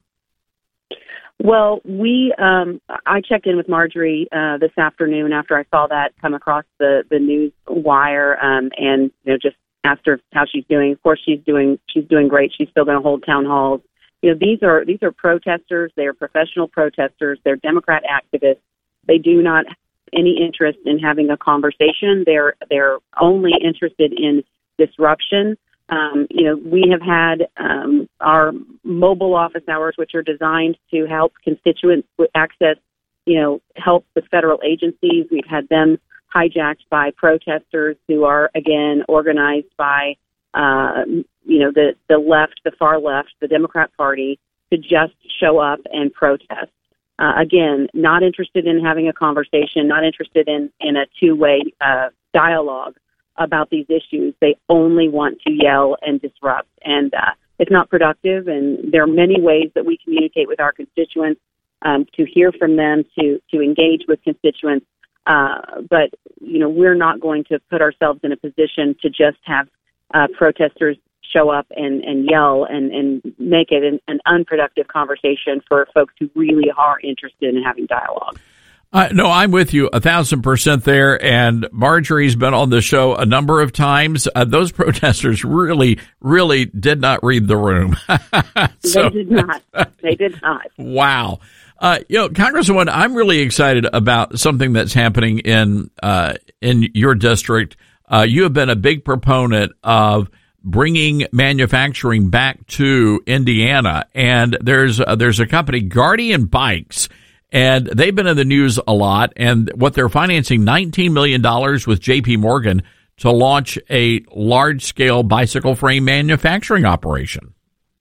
Well, we um, I checked in with Marjorie uh, this afternoon after I saw that come across the the news wire, um, and you know, just asked her how she's doing. Of course, she's doing she's doing great. She's still going to hold town halls. You know, these are these are protesters. They are professional protesters. They're Democrat activists. They do not have any interest in having a conversation. They're they're only interested in disruption. Um, you know, we have had um, our mobile office hours, which are designed to help constituents access, you know, help with federal agencies. We've had them hijacked by protesters who are, again, organized by, uh, you know, the, the left, the far left, the Democrat Party, to just show up and protest. Uh, again, not interested in having a conversation, not interested in, in a two-way uh, dialogue about these issues. They only want to yell and disrupt, and uh, it's not productive. And there are many ways that we communicate with our constituents, um, to hear from them, to to engage with constituents. Uh, but you know, we're not going to put ourselves in a position to just have uh, protesters show up and, and yell and, and make it an, an unproductive conversation for folks who really are interested in having dialogue. Uh, no, I'm with you a thousand percent there. And Marjorie's been on the show a number of times. Uh, those protesters really, really did not read the room. So, they did not. They did not. Wow. Uh, you know, Congresswoman, I'm really excited about something that's happening in uh, in your district. Uh, you have been a big proponent of bringing manufacturing back to Indiana, and there's uh, there's a company, Guardian Bikes, and they've been in the news a lot. And what they're financing nineteen million dollars with J P Morgan to launch a large scale bicycle frame manufacturing operation.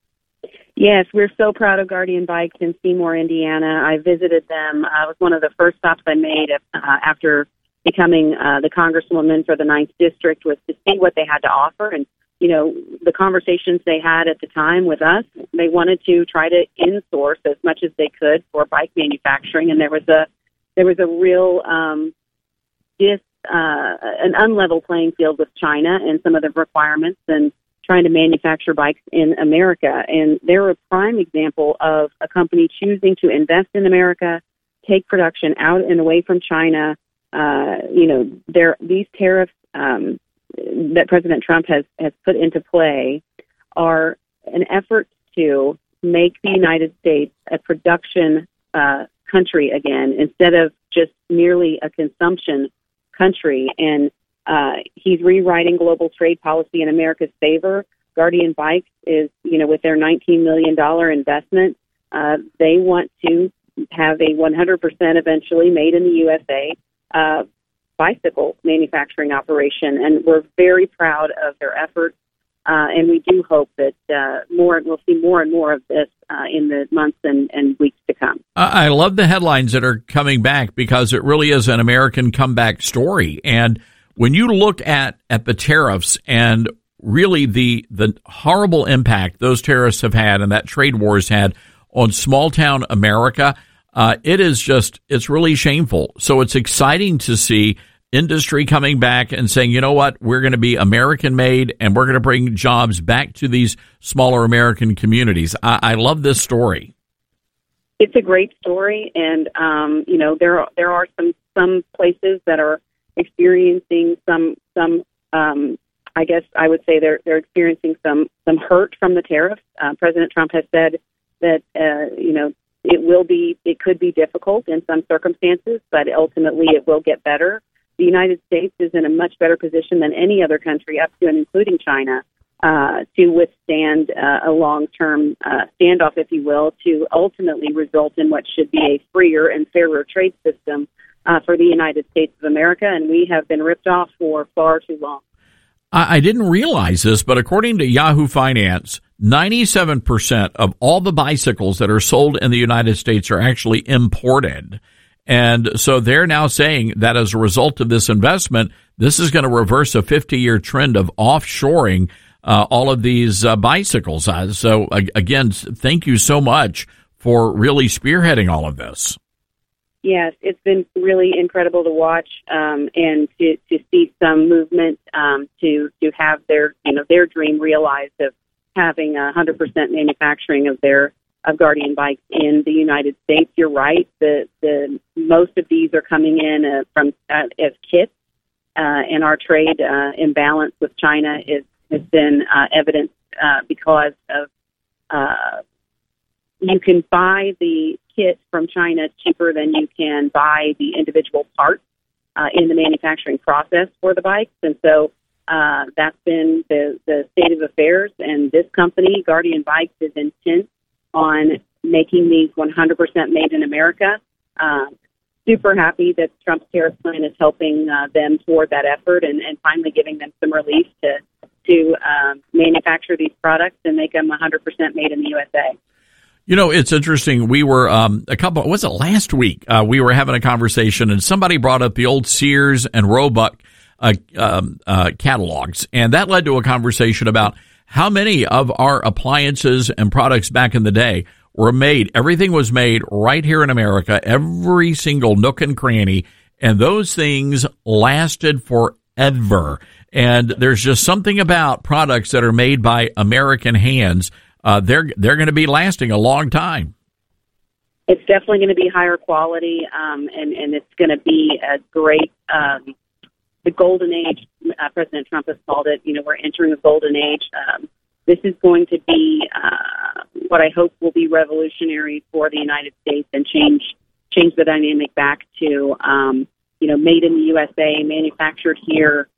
Yes, we're so proud of Guardian Bikes in Seymour, Indiana. I visited them. Uh, it was one of the first stops I made uh, after becoming uh, the congresswoman for the ninth District, was to see what they had to offer. And, you know, the conversations they had at the time with us, they wanted to try to in-source as much as they could for bike manufacturing. And there was a there was a real um, dis, uh, an unlevel playing field with China and some of the requirements and trying to manufacture bikes in America. And they're a prime example of a company choosing to invest in America, take production out and away from China. Uh, you know, there these tariffs um, that President Trump has, has put into play are an effort to make the United States a production uh, country again, instead of just merely a consumption country. And Uh, he's rewriting global trade policy in America's favor. Guardian Bikes is, you know, with their nineteen million dollars investment, uh, they want to have a one hundred percent eventually made in the U S A uh, bicycle manufacturing operation. And we're very proud of their efforts. Uh, and we do hope that uh, more we'll see more and more of this uh, in the months and, and weeks to come. I love the headlines that are coming back, because it really is an American comeback story. And when you look at, at the tariffs and really the the horrible impact those tariffs have had and that trade war has had on small town America, uh, it is just, it's really shameful. So it's exciting to see industry coming back and saying, you know what, we're going to be American made and we're going to bring jobs back to these smaller American communities. I, I love this story. It's a great story. And, um, you know, there are, there are some, some places that are experiencing some, some, um, I guess I would say they're, they're experiencing some, some hurt from the tariffs. Uh, President Trump has said that, uh, you know, it will be, it could be difficult in some circumstances, but ultimately it will get better. The United States is in a much better position than any other country, up to and including China, uh, to withstand uh, a long-term uh, standoff, if you will, to ultimately result in what should be a freer and fairer trade system Uh, for the United States of America, and we have been ripped off for far too long. I, I didn't realize this, but according to Yahoo Finance, ninety-seven percent of all the bicycles that are sold in the United States are actually imported. And so they're now saying that as a result of this investment, this is going to reverse a fifty-year trend of offshoring uh, all of these uh, bicycles. Uh, so, uh, again, thank you so much for really spearheading all of this. Yes, it's been really incredible to watch um, and to, to see some movement um, to to have their you know their dream realized of having a hundred percent manufacturing of their of Guardian Bikes in the United States. You're right. The the most of these are coming in uh, from uh, as kits, uh, and our trade uh, imbalance with China is has been uh, evident uh, because of uh, you can buy the kit from China cheaper than you can buy the individual parts uh, in the manufacturing process for the bikes. And so uh, that's been the, the state of affairs. And this company, Guardian Bikes, is intent on making these one hundred percent made in America. Uh, super happy that Trump's tariff plan is helping uh, them toward that effort and, and finally giving them some relief to, to um, manufacture these products and make them one hundred percent made in the U S A. You know, it's interesting. We were um, a couple, was it last week? Uh, we were having a conversation and somebody brought up the old Sears and Roebuck uh, um, uh, catalogs. And that led to a conversation about how many of our appliances and products back in the day were made. Everything was made right here in America, every single nook and cranny. And those things lasted forever. And there's just something about products that are made by American hands. Uh, they're they're going to be lasting a long time. it's definitely going to be higher quality, um, and, and it's going to be a great, um, the golden age, uh, President Trump has called it. You know, we're entering a golden age. Um, this is going to be uh, what I hope will be revolutionary for the United States and change change the dynamic back to, um, you know, made in the U S A, manufactured here,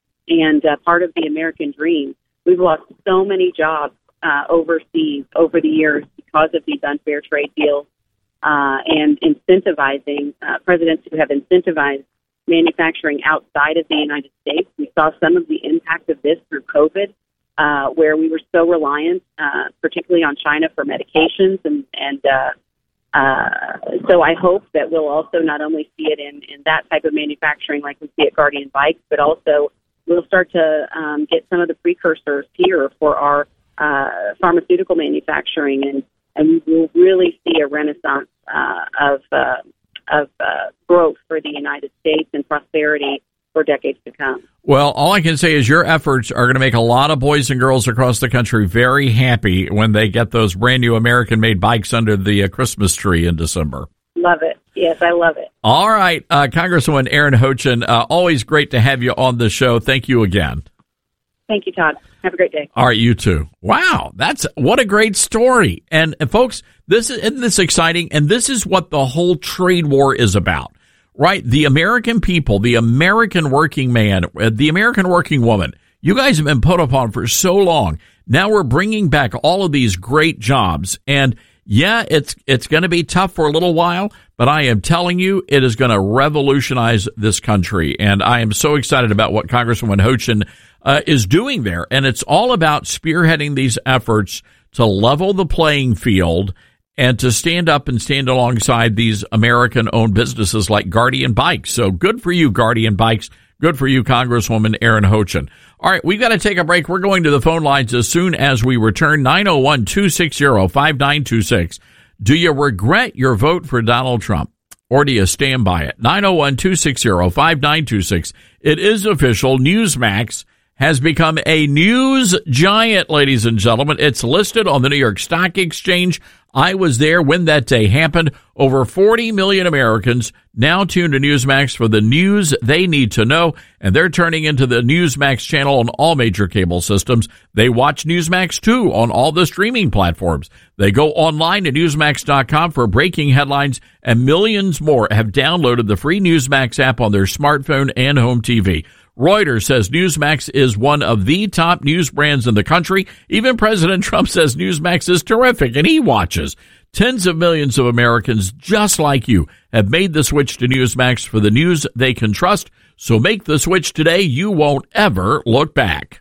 and uh, part of the American dream. We've lost so many jobs uh, overseas over the years because of these unfair trade deals uh, and incentivizing uh, presidents who have incentivized manufacturing outside of the United States. We saw some of the impact of this through COVID, uh, where we were so reliant, uh, particularly on China for medications. And, and uh, uh, so I hope that we'll also not only see it in, in that type of manufacturing like we see at Guardian Bikes, but also we'll start to um, get some of the precursors here for our uh, pharmaceutical manufacturing, and, and we will really see a renaissance uh, of uh, of uh, growth for the United States and prosperity for decades to come. Well, all I can say is your efforts are going to make a lot of boys and girls across the country very happy when they get those brand new American-made bikes under the uh, Christmas tree in December. Love it. Yes, I love it. All right, uh, Congresswoman Erin Houchin, uh, always great to have you on the show. Thank you again. Thank you, Todd. Have a great day. All right, you too. Wow, that's what a great story. And, and folks, this is, isn't this exciting? And this is what the whole trade war is about, right? The American people, the American working man, the American working woman, you guys have been put upon for so long. Now we're bringing back all of these great jobs. And yeah, it's it's going to be tough for a little while, but I am telling you, it is going to revolutionize this country. And I am so excited about what Congresswoman Houchin uh, is doing there. And it's all about spearheading these efforts to level the playing field and to stand up and stand alongside these American-owned businesses like Guardian Bikes. So good for you, Guardian Bikes. Good for you, Congresswoman Erin Houchin. All right, we've got to take a break. We're going to the phone lines as soon as we return. nine oh one, two six zero, five nine two six. Do you regret your vote for Donald Trump, or do you stand by it? nine oh one, two six zero, five nine two six. It is official. Newsmax has become a news giant, ladies and gentlemen. It's listed on the New York Stock Exchange. I was there when that day happened. Over forty million Americans now tune to Newsmax for the news they need to know, and they're turning into the Newsmax channel on all major cable systems. They watch Newsmax, too, on all the streaming platforms. They go online to newsmax dot com for breaking headlines, and millions more have downloaded the free Newsmax app on their smartphone and home T V. Reuters says Newsmax is one of the top news brands in the country. Even President Trump says Newsmax is terrific, and he watches. Tens of millions of Americans, just like you, have made the switch to Newsmax for the news they can trust. So make the switch today. You won't ever look back.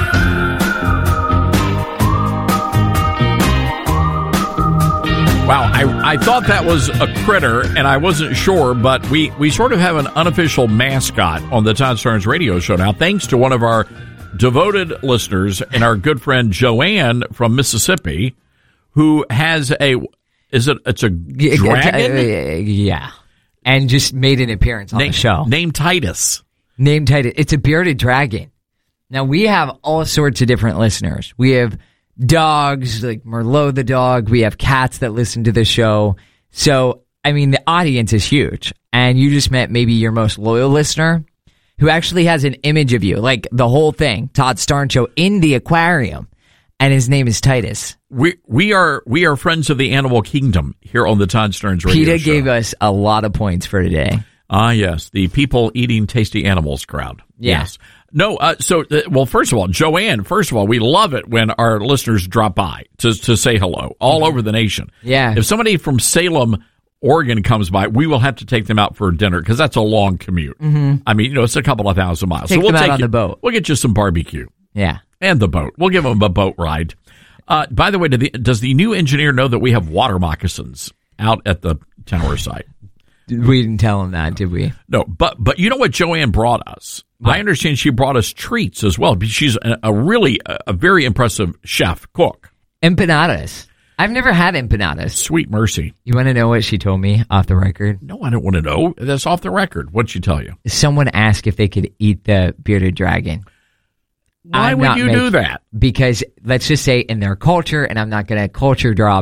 Wow, I, I thought that was a critter, and I wasn't sure, but we, we sort of have an unofficial mascot on the Todd Starnes radio show now, thanks to one of our devoted listeners and our good friend Joanne from Mississippi, who has a, is it, it's a dragon? Yeah, and just made an appearance on name, the show. Named Titus. Named Titus. It's a bearded dragon. Now, we have all sorts of different listeners. We have dogs, like Merlot the dog. We have cats that listen to the show. So, I mean, the audience is huge. And you just met maybe your most loyal listener who actually has an image of you, like the whole thing, Todd Starnes Show, in the aquarium. And his name is Titus. We we are we are friends of the animal kingdom here on the Todd Starnes radio PETA show. gave us a lot of points for today. Ah, yes, the people eating tasty animals crowd. Yeah. Yes. No, uh, so, uh, well, first of all, Joanne, first of all, we love it when our listeners drop by to to say hello all mm-hmm. over the nation. Yeah. If somebody from Salem, Oregon comes by, we will have to take them out for dinner because that's a long commute. Mm-hmm. I mean, you know, it's a couple of thousand miles. Take so we'll them out take on you, the boat. We'll get you some barbecue. Yeah. And the boat. We'll give them a boat ride. Uh, by the way, do the, does the new engineer know that we have water moccasins out at the tower site? We didn't tell him that, did we? No, but but you know what Joanne brought us? What? I understand she brought us treats as well. She's a, a really, a, a very impressive chef, cook. Empanadas. I've never had empanadas. Sweet mercy. You want to know what she told me off the record? No, I don't want to know. That's off the record. What'd she tell you? Someone asked if they could eat the bearded dragon. Why I'm would not you make, do that? Because let's just say in their culture, and I'm not going to culture drop,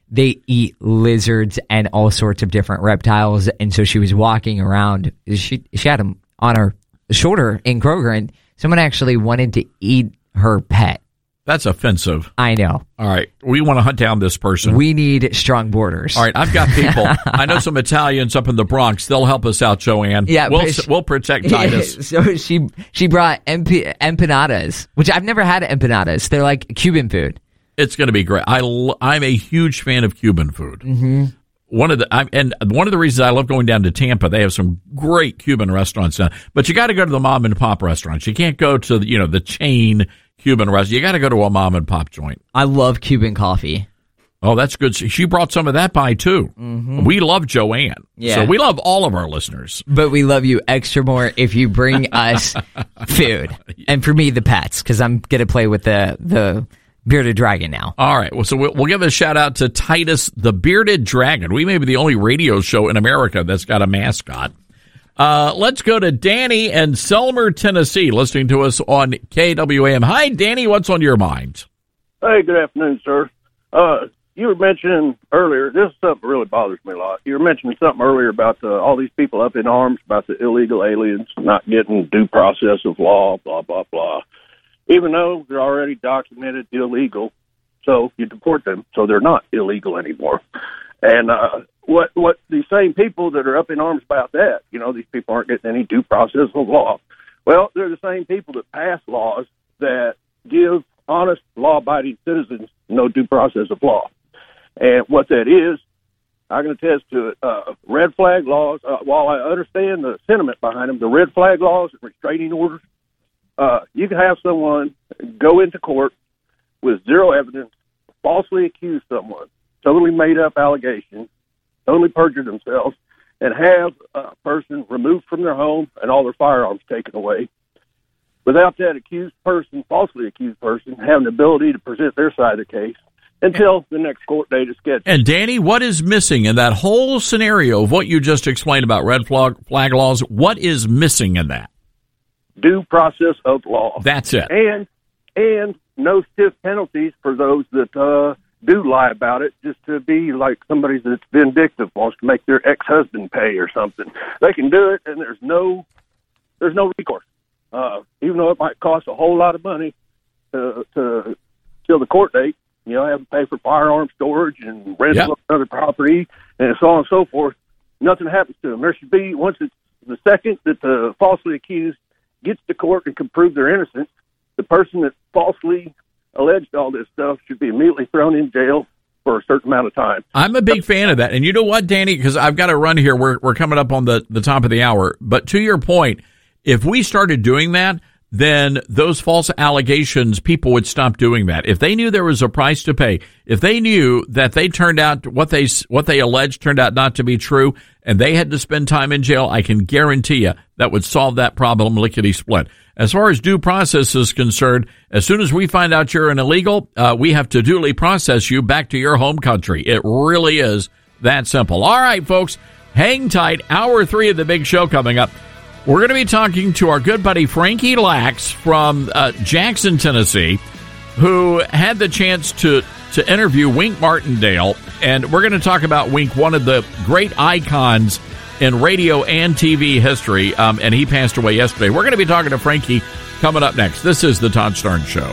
they eat lizards and all sorts of different reptiles. And so she was walking around. She she had them on her shoulder in Kroger, and someone actually wanted to eat her pet. That's offensive. I know. All right. We want to hunt down this person. We need strong borders. All right. I've got people. I know some Italians up in the Bronx. They'll help us out, Joanne. Yeah. We'll, she, we'll protect Titus. So she she brought emp- empanadas, which I've never had empanadas. They're like Cuban food. It's going to be great. I, I'm a huge fan of Cuban food. Mm-hmm. One of the I, and one of the reasons I love going down to Tampa, they have some great Cuban restaurants now. But you got to go to the mom and pop restaurants. You can't go to you know the chain Cuban restaurant. You got to go to a mom and pop joint. I love Cuban coffee. Oh, that's good. She brought some of that by too. Mm-hmm. We love Joanne. Yeah. So we love all of our listeners. But we love you extra more if you bring us food, and for me the pets, because I'm gonna play with the the. Bearded Dragon now. All right. Well, so we'll, we'll give a shout out to Titus the Bearded Dragon. We may be the only radio show in America that's got a mascot. Uh, let's go to Danny in Selmer, Tennessee, listening to us on K W A M. Hi, Danny. What's on your mind? Hey, good afternoon, sir. Uh, you were mentioning earlier, this is something that really bothers me a lot. You were mentioning something earlier about the, all these people up in arms about the illegal aliens not getting due process of law, blah, blah, blah. Even though they're already documented illegal, so you deport them, so they're not illegal anymore. And uh, what what the same people that are up in arms about that, you know, these people aren't getting any due process of law. Well, they're the same people that pass laws that give honest, law-abiding citizens no due process of law. And what that is, I can attest to it. Uh, red flag laws, uh, while I understand the sentiment behind them, the red flag laws and restraining orders, Uh, you can have someone go into court with zero evidence, falsely accuse someone, totally made up allegations, totally perjure themselves, and have a person removed from their home and all their firearms taken away without that accused person, falsely accused person, having the ability to present their side of the case until the next court date is scheduled. And Danny, what is missing in that whole scenario of what you just explained about red flag, flag laws? What is missing in that? Due process of law. That's it. And and no stiff penalties for those that uh, do lie about it, just to be like somebody that's vindictive, wants to make their ex-husband pay or something. They can do it, and there's no there's no recourse. Uh, even though it might cost a whole lot of money to, to till the court date, you know, have to pay for firearm storage and rental of other property and so on and so forth. Nothing happens to them. There should be, once it's the second that the falsely accused gets to court and can prove their innocence, the person that falsely alleged all this stuff should be immediately thrown in jail for a certain amount of time. I'm a big fan of that. And you know what, Danny, because I've got to run here. We're we're coming up on the, the top of the hour. But to your point, if we started doing that, then those false allegations, people would stop doing that. If they knew there was a price to pay, if they knew that they turned out what they what they alleged turned out not to be true, and they had to spend time in jail, I can guarantee you that would solve that problem lickety-split. As far as due process is concerned, as soon as we find out you're an illegal, uh, we have to duly process you back to your home country. It really is that simple. All right, folks, hang tight. Hour three of the big show coming up. We're going to be talking to our good buddy Frankie Lax from uh, Jackson, Tennessee, who had the chance to, to interview Wink Martindale. And we're going to talk about Wink, one of the great icons in radio and T V history. Um, and he passed away yesterday. We're going to be talking to Frankie coming up next. This is the Todd Starnes Show.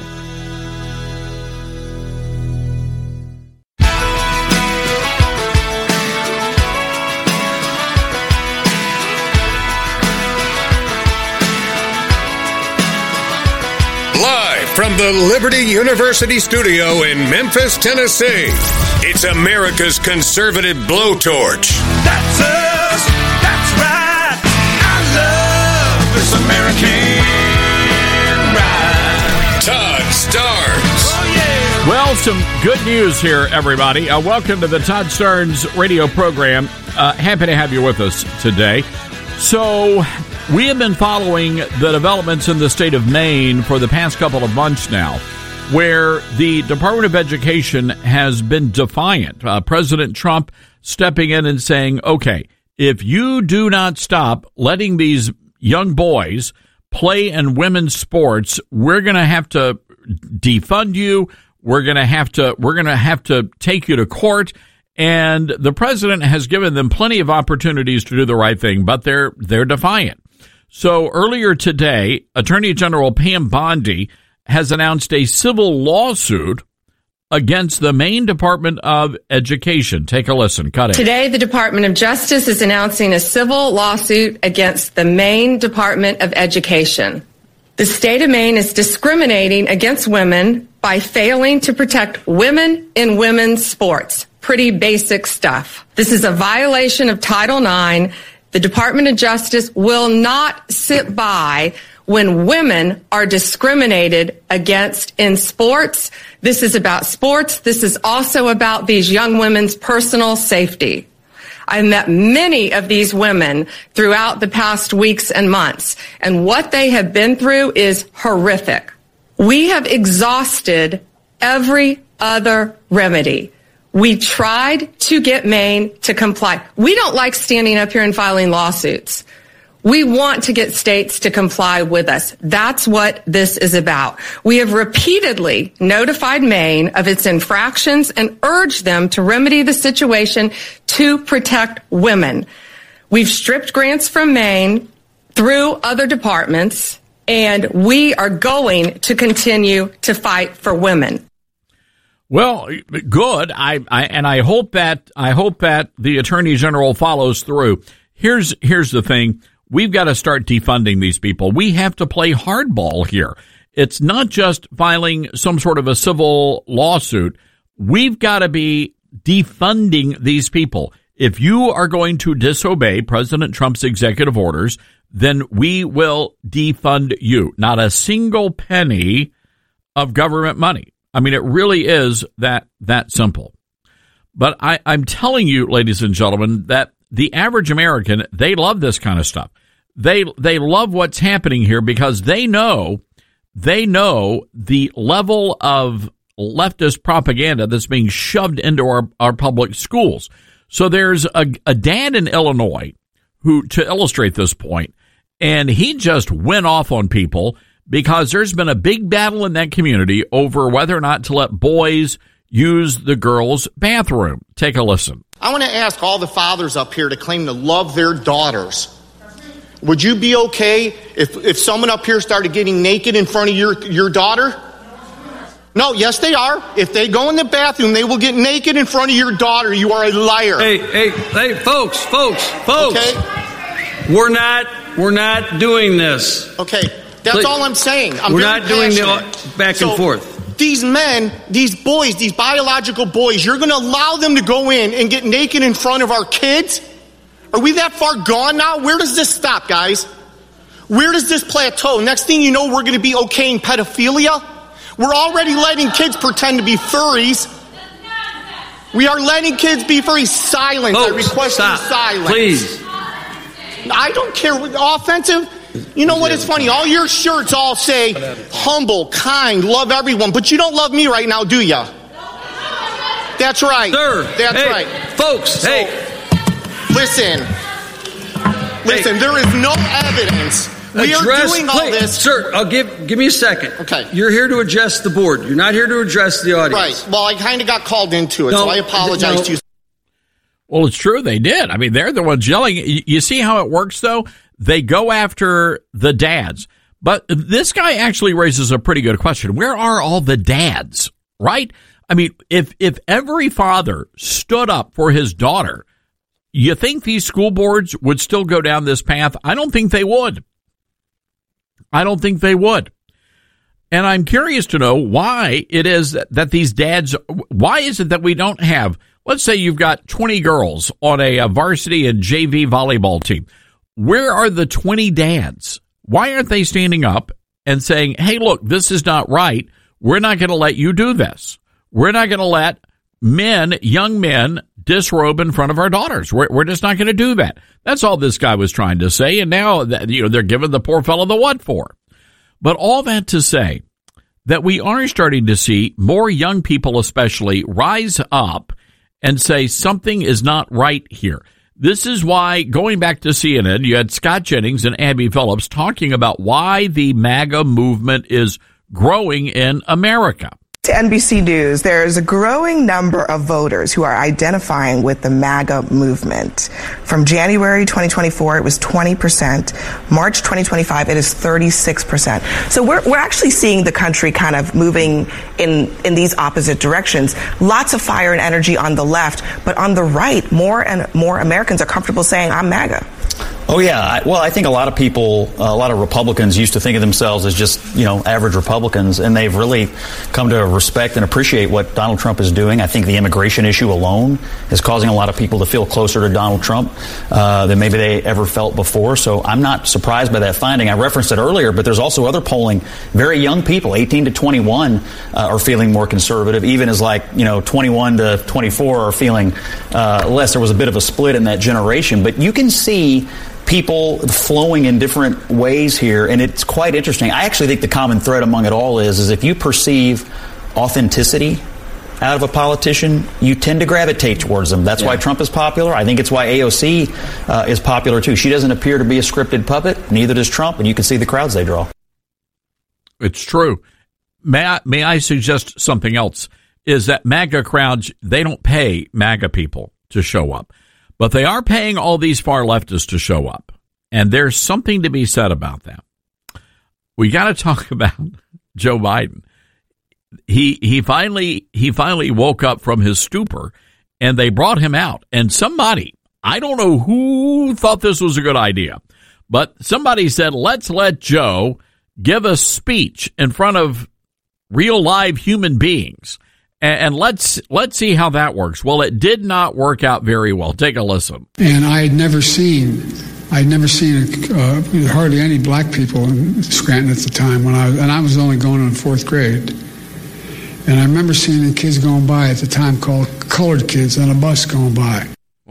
From the Liberty University studio in Memphis, Tennessee, it's America's conservative blowtorch. That's us. That's right. I love this American ride. Todd Starnes. Oh, yeah. Well, some good news here, everybody. Uh, welcome to the Todd Starnes radio program. Uh, happy to have you with us today. So, we have been following the developments in the state of Maine for the past couple of months now, where the Department of Education has been defiant. Uh, President Trump stepping in and saying, okay, if you do not stop letting these young boys play in women's sports, we're going to have to defund you. We're going to have to, we're going to have to take you to court. And the president has given them plenty of opportunities to do the right thing, but they're, they're defiant. So earlier today, Attorney General Pam Bondi has announced a civil lawsuit against the Maine Department of Education. Take a listen. Cut it. Today, the Department of Justice is announcing a civil lawsuit against the Maine Department of Education. The state of Maine is discriminating against women by failing to protect women in women's sports. Pretty basic stuff. This is a violation of Title nine. The Department of Justice will not sit by when women are discriminated against in sports. This is about sports. This is also about these young women's personal safety. I've met many of these women throughout the past weeks and months, and what they have been through is horrific. We have exhausted every other remedy. We tried to get Maine to comply. We don't like standing up here and filing lawsuits. We want to get states to comply with us. That's what this is about. We have repeatedly notified Maine of its infractions and urged them to remedy the situation to protect women. We've stripped grants from Maine through other departments, and we are going to continue to fight for women. Well, good. I, I and I hope that I hope that the Attorney General follows through. Here's here's the thing. We've got to start defunding these people. We have to play hardball here. It's not just filing some sort of a civil lawsuit. We've got to be defunding these people. If you are going to disobey President Trump's executive orders, then we will defund you. Not a single penny of government money. I mean, it really is that that simple. But I, I'm telling you, ladies and gentlemen, that the average American, they love this kind of stuff. They they love what's happening here because they know they know the level of leftist propaganda that's being shoved into our, our public schools. So there's a, a dad in Illinois who, to illustrate this point, and he just went off on people because there's been a big battle in that community over whether or not to let boys use the girls' bathroom. Take a listen. I want to ask all the fathers up here to claim to love their daughters. Would you be okay if, if someone up here started getting naked in front of your, your daughter? No, yes, they are. If they go in the bathroom, they will get naked in front of your daughter. You are a liar. Hey, hey, hey, folks, folks, folks. Okay. We're not, we're not doing this. Okay, that's Please. all I'm saying. I'm we're very not doing passionate. the back and so, forth. These men, these boys, these biological boys, you're going to allow them to go in and get naked in front of our kids? Are we that far gone now? Where does this stop, guys? Where does this plateau? Next thing you know, we're going to be okaying pedophilia. We're already letting kids pretend to be furries. We are letting kids be furries. Silence. Folks, I request stop. silence. Please. I don't care. Offensive? You know what? It's funny. All your shirts all say humble, kind, love everyone, but you don't love me right now, do ya? That's right. Sir. That's hey, right. Folks, so, hey. Listen. Listen, hey. There is no evidence. We address, are doing all please, this. Sir, I'll give give me a second. Okay. You're here to address the board. You're not here to address the audience. Right. Well, I kind of got called into it, no, so I apologize no. to you. Well, it's true. They did. I mean, they're the ones yelling. You see how it works, though? They go after the dads. But this guy actually raises a pretty good question. Where are all the dads, right? I mean, if if every father stood up for his daughter, you think these school boards would still go down this path? I don't think they would. I don't think they would. And I'm curious to know why it is that, that these dads, why is it that we don't have, let's say you've got twenty girls on a, a varsity and J V volleyball team. Where are the twenty dads? Why aren't they standing up and saying, hey, look, this is not right. We're not going to let you do this. We're not going to let men, young men, disrobe in front of our daughters. We're, we're just not going to do that. That's all this guy was trying to say. And now that, you know, they're giving the poor fellow the what for. But all that to say that we are starting to see more young people especially rise up and say something is not right here. This is why, going back to C N N, you had Scott Jennings and Abby Phillips talking about why the MAGA movement is growing in America. To N B C News, there's a growing number of voters who are identifying with the MAGA movement. From January twenty twenty-four, it was twenty percent. March twenty twenty-five, it is thirty-six percent. So we're we're actually seeing the country kind of moving in, in these opposite directions. Lots of fire and energy on the left, but on the right, more and more Americans are comfortable saying, I'm MAGA. Oh, yeah. I, well, I think a lot of people, a lot of Republicans used to think of themselves as just, you know, average Republicans, and they've really come to respect and appreciate what Donald Trump is doing. I think the immigration issue alone is causing a lot of people to feel closer to Donald Trump uh, than maybe they ever felt before. So I'm not surprised by that finding. I referenced it earlier, but there's also other polling. Very young people, eighteen to twenty-one, uh, are feeling more conservative, even as like, you know, twenty-one to twenty-four are feeling uh, less. There was a bit of a split in that generation, but you can see people flowing in different ways here, and it's quite interesting. I actually think the common thread among it all is, is if you perceive authenticity out of a politician, you tend to gravitate towards them. That's yeah. why Trump is popular. I think it's why A O C uh, is popular, too. She doesn't appear to be a scripted puppet. Neither does Trump, and you can see the crowds they draw. It's true. May I, may I suggest something else? Is that MAGA crowds, they don't pay MAGA people to show up. But they are paying all these far leftists to show up. And there's something to be said about that. We got to talk about Joe Biden. He he finally he finally woke up from his stupor, and they brought him out. And somebody, I don't know who thought this was a good idea, but somebody said, let's let Joe give a speech in front of real live human beings. And let's let's see how that works. Well, it did not work out very well. Take a listen. And I had never seen, I had never seen uh, hardly any black people in Scranton at the time when I and I was only going in fourth grade. And I remember seeing the kids going by at the time called colored kids on a bus going by.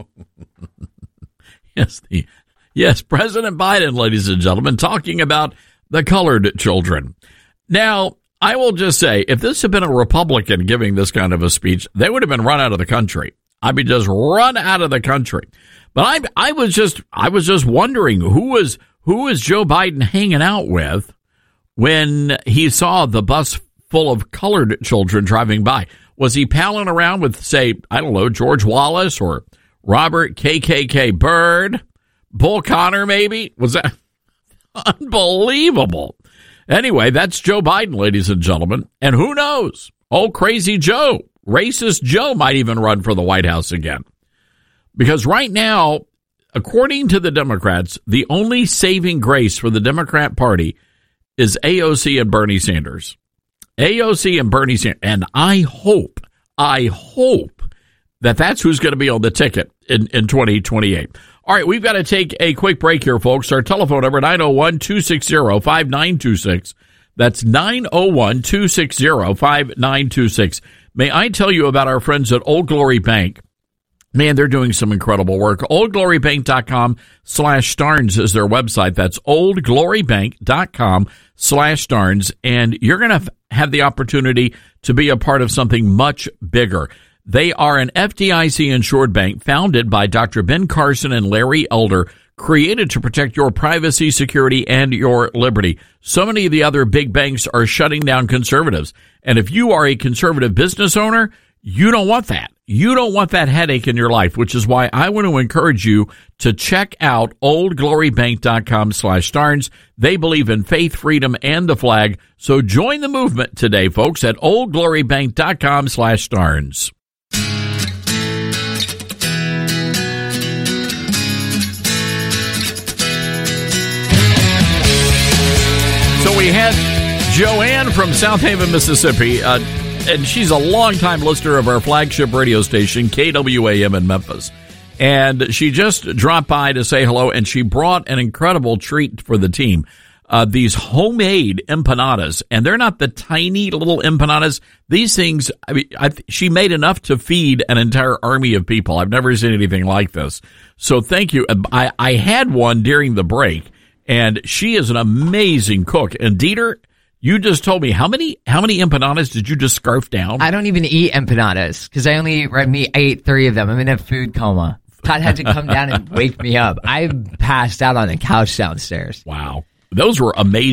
yes, the yes, President Biden, ladies and gentlemen, talking about the colored children. Now, I will just say, if this had been a Republican giving this kind of a speech, they would have been run out of the country. I mean, just run out of the country. But I, I was just, I was just wondering who was, who was Joe Biden hanging out with when he saw the bus full of colored children driving by. Was he palling around with, say, I don't know, George Wallace or Robert K K K Byrd, Bull Connor, maybe? Was that unbelievable? Anyway, that's Joe Biden, ladies and gentlemen. And who knows? Oh, crazy Joe, racist Joe might even run for the White House again. Because right now, according to the Democrats, the only saving grace for the Democrat Party is A O C and Bernie Sanders. A O C and Bernie Sanders. And I hope, I hope that that's who's going to be on the ticket in, in twenty twenty-eight. All right, we've got to take a quick break here, folks. Our telephone number, nine oh one, two six zero, five nine two six. That's nine oh one, two six zero, five nine two six. May I tell you about our friends at Old Glory Bank? Man, they're doing some incredible work. oldglorybank.com slash Starnes is their website. That's oldglorybank.com slash Starnes. And you're going to have the opportunity to be a part of something much bigger. They are an F D I C-insured bank founded by Doctor Ben Carson and Larry Elder, created to protect your privacy, security, and your liberty. So many of the other big banks are shutting down conservatives. And if you are a conservative business owner, you don't want that. You don't want that headache in your life, which is why I want to encourage you to check out oldglorybank.com slash Starnes. They believe in faith, freedom, and the flag. So join the movement today, folks, at oldglorybank.com slash Starnes. So we had Joanne from South Haven, Mississippi, uh, and she's a longtime listener of our flagship radio station, K W A M in Memphis. And she just dropped by to say hello, and she brought an incredible treat for the team. Uh, these homemade empanadas, and they're not the tiny little empanadas. These things, I mean, I, she made enough to feed an entire army of people. I've never seen anything like this. So thank you. I, I had one during the break. And she is an amazing cook. And Dieter, you just told me, how many how many empanadas did you just scarf down? I don't even eat empanadas because I only I, mean, I ate three of them. I'm in a food coma. Todd had to come down and wake me up. I passed out on the couch downstairs. Wow. Those were amazing.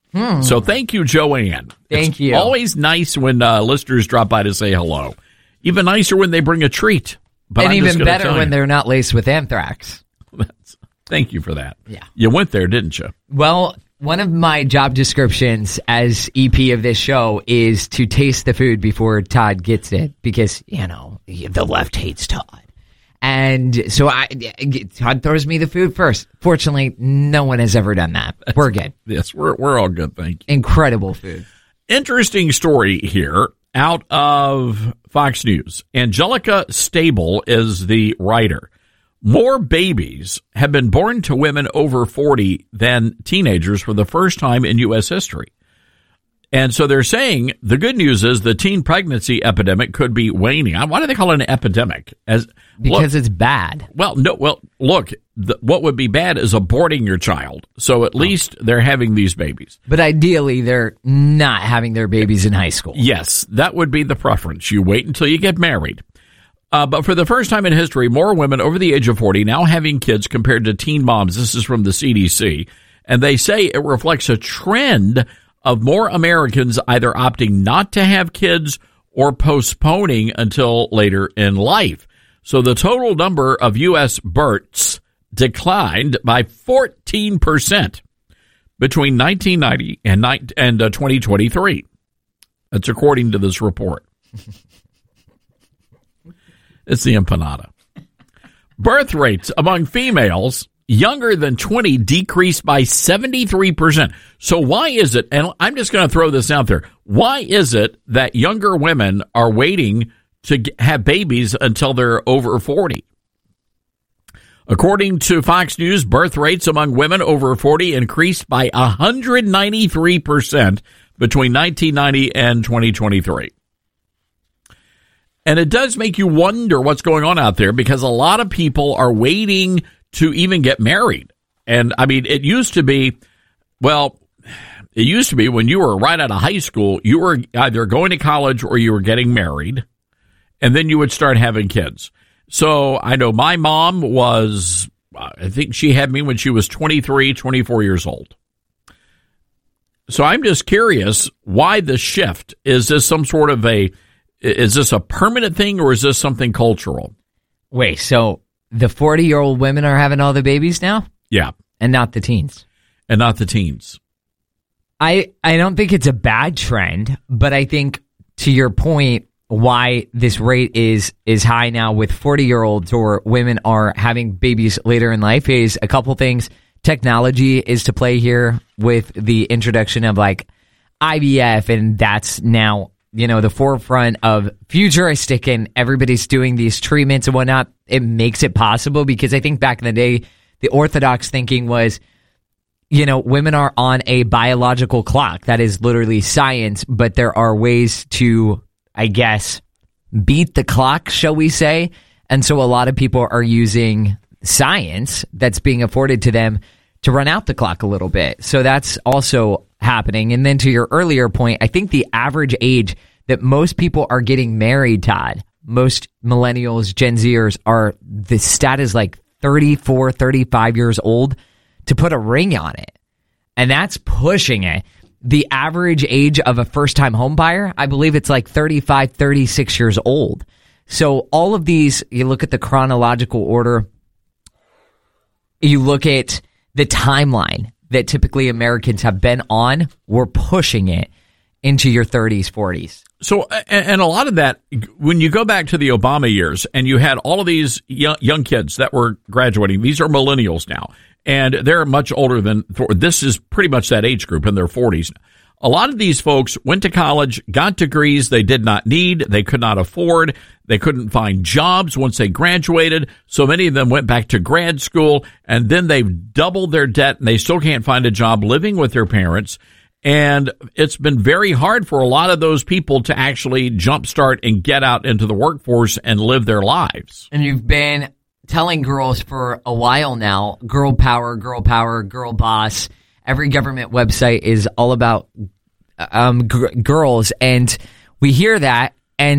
Hmm. So thank you, Joanne. Thank it's you. Always nice when uh, listeners drop by to say hello. Even nicer when they bring a treat. But and I'm even better when you. they're not laced with anthrax. Thank you for that. Yeah. You went there, didn't you? Well, one of my job descriptions as E P of this show is to taste the food before Todd gets it because, you know, the left hates Todd. And so I, Todd throws me the food first. Fortunately, no one has ever done that. We're good. Yes, we're we're all good, thank you. Incredible food. Interesting story here out of Fox News. Angelica Stable is the writer. More babies have been born to women over forty than teenagers for the first time in U S history. And so they're saying the good news is the teen pregnancy epidemic could be waning. Why do they call it an epidemic? As Because look, it's bad. Well, no. Well, look, the, what would be bad is aborting your child. So at least they're having these babies. But ideally, they're not having their babies in high school. Yes, that would be the preference. You wait until you get married. Uh, but for the first time in history, more women over the age of forty now having kids compared to teen moms. This is from the C D C. And they say it reflects a trend of more Americans either opting not to have kids or postponing until later in life. So the total number of U S births declined by fourteen percent between nineteen ninety and, and uh, twenty twenty-three. That's according to this report. It's the empanada. Birth rates among females younger than twenty decreased by seventy-three percent. So why is it, and I'm just going to throw this out there, why is it that younger women are waiting to have babies until they're over forty? According to Fox News, birth rates among women over forty increased by one hundred ninety-three percent between nineteen ninety and twenty twenty-three. And it does make you wonder what's going on out there because a lot of people are waiting to even get married. And I mean, it used to be, well, it used to be when you were right out of high school, you were either going to college or you were getting married, and then you would start having kids. So I know my mom was, I think she had me when she was twenty-three, twenty-four years old. So I'm just curious why the shift. Is this some sort of a, is this a permanent thing or is this something cultural? Wait, so the forty-year-old women are having all the babies now? Yeah. And not the teens? And not the teens. I, I don't think it's a bad trend, but I think, to your point, why this rate is is high now with forty-year-olds or women are having babies later in life is a couple things. Technology is to play here with the introduction of, like, I V F, and that's now, you know, the forefront of futuristic, and everybody's doing these treatments and whatnot. It makes it possible because I think back in the day, the orthodox thinking was, you know, women are on a biological clock. That is literally science, but there are ways to, I guess, beat the clock, shall we say? And so a lot of people are using science that's being afforded to them to run out the clock a little bit. So that's also happening. And then to your earlier point, I think the average age that most people are getting married, Todd, most millennials, Gen Zers, are, the stat is like thirty-four, thirty-five years old to put a ring on it. And that's pushing it. The average age of a first-time home buyer, I believe it's like thirty-five, thirty-six years old. So all of these, you look at the chronological order, you look at the timeline that typically Americans have been on, we're pushing it into your thirties, forties. So, and a lot of that, when you go back to the Obama years and you had all of these young, young kids that were graduating, these are millennials now, and they're much older than, this is pretty much that age group in their forties. A lot of these folks went to college, got degrees they did not need, they could not afford, they couldn't find jobs once they graduated, so many of them went back to grad school, and then they've doubled their debt, and they still can't find a job living with their parents, and it's been very hard for a lot of those people to actually jumpstart and get out into the workforce and live their lives. And you've been telling girls for a while now, girl power, girl power, girl boss. Every government website is all about um, g- girls, and we hear that, and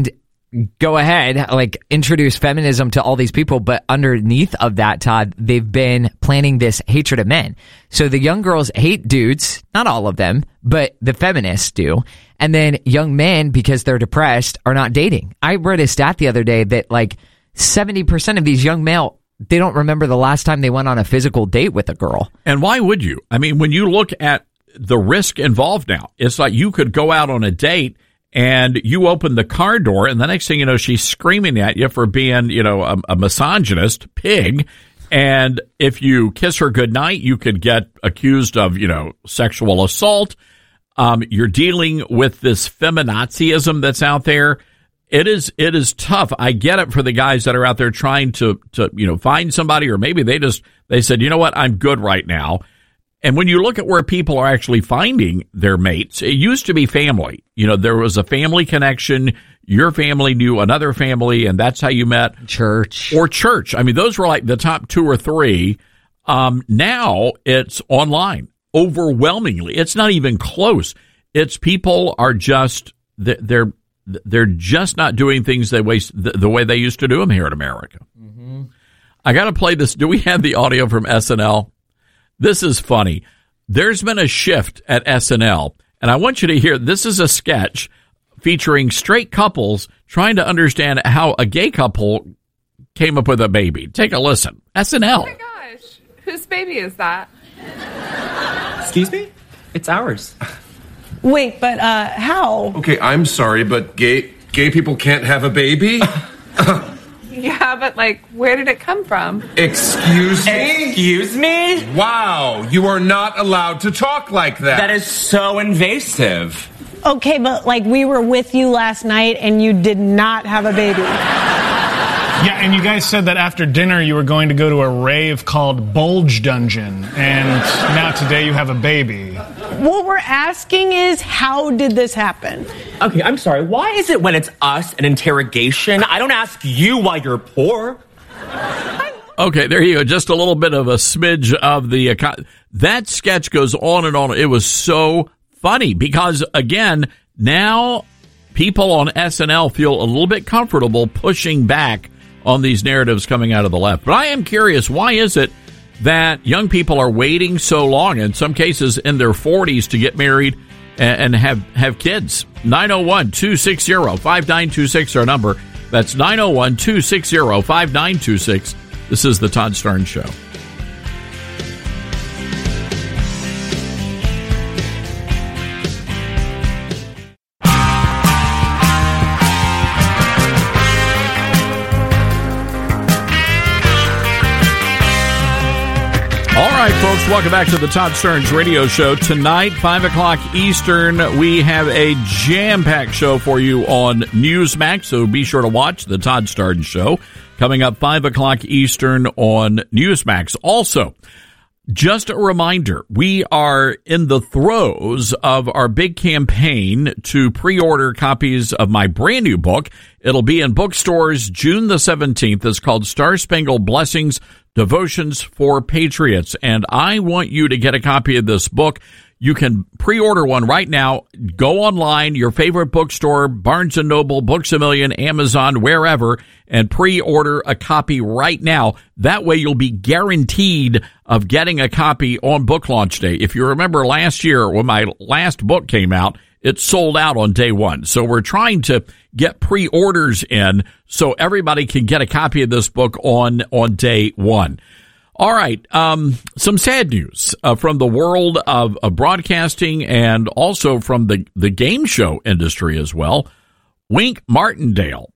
go ahead, like introduce feminism to all these people, but underneath of that, Todd, they've been planting this hatred of men. So the young girls hate dudes, not all of them, but the feminists do. And then young men, because they're depressed, are not dating. I read a stat the other day that like seventy percent of these young male, they don't remember the last time they went on a physical date with a girl. And why would you? I mean, when you look at the risk involved now, it's like you could go out on a date and you open the car door, and the next thing you know, she's screaming at you for being, you know, a, a misogynist pig. And if you kiss her goodnight, you could get accused of, you know, sexual assault. Um, you're dealing with this feminazism that's out there. It is it is tough. I get it for the guys that are out there trying to, to you know, find somebody, or maybe they just, they said, you know what, I'm good right now. And when you look at where people are actually finding their mates, it used to be family. You know, there was a family connection. Your family knew another family, and that's how you met. Church. Or church. I mean, those were like the top two or three. Um, now it's online. Overwhelmingly. It's not even close. It's people are just, they're they're just not doing things the way, the way they used to do them here in America. Mm-hmm. I got to play this. Do we have the audio from S N L? This is funny. There's been a shift at S N L, and I want you to hear, this is a sketch featuring straight couples trying to understand how a gay couple came up with a baby. Take a listen. S N L. Oh my gosh. Whose baby is that? Excuse me? It's ours. Wait, but uh, how? Okay, I'm sorry, but gay gay people can't have a baby? Yeah, but like, where did it come from? Excuse me? Excuse me? Wow, you are not allowed to talk like that. That is so invasive. Okay, but like we were with you last night and you did not have a baby. Yeah, and you guys said that after dinner you were going to go to a rave called Bulge Dungeon, and now today you have a baby. What we're asking is, how did this happen? Okay, I'm sorry. Why is it when it's us an interrogation? I don't ask you why you're poor. Okay, there you go. Just a little bit of a smidge of the... Uh, that sketch goes on and on. It was so funny because, again, now people on S N L feel a little bit comfortable pushing back on these narratives coming out of the left. But I am curious, why is it that young people are waiting so long, in some cases in their forties, to get married and have, have kids? nine oh one, two six zero, five nine two six, our number. That's nine oh one, two six zero, five nine two six. This is the Todd Starnes Show. All right, folks, welcome back to the Todd Starnes Radio Show. Tonight, five o'clock Eastern, we have a jam-packed show for you on Newsmax, so be sure to watch the Todd Starnes Show. Coming up five o'clock Eastern on Newsmax. Also, just a reminder, we are in the throes of our big campaign to pre-order copies of my brand new book. It'll be in bookstores June the seventeenth. It's called Star Spangled Blessings, Devotions for Patriots. And I want you to get a copy of this book. You can pre-order one right now. Go online, your favorite bookstore, Barnes and Noble, Books A Million, Amazon, wherever, and pre-order a copy right now. That way you'll be guaranteed of getting a copy on book launch day. If you remember last year when my last book came out, it sold out on day one. So we're trying to get pre-orders in so everybody can get a copy of this book on, on day one. All right, um, some sad news uh, from the world of, of broadcasting and also from the, the game show industry as well. Wink Martindale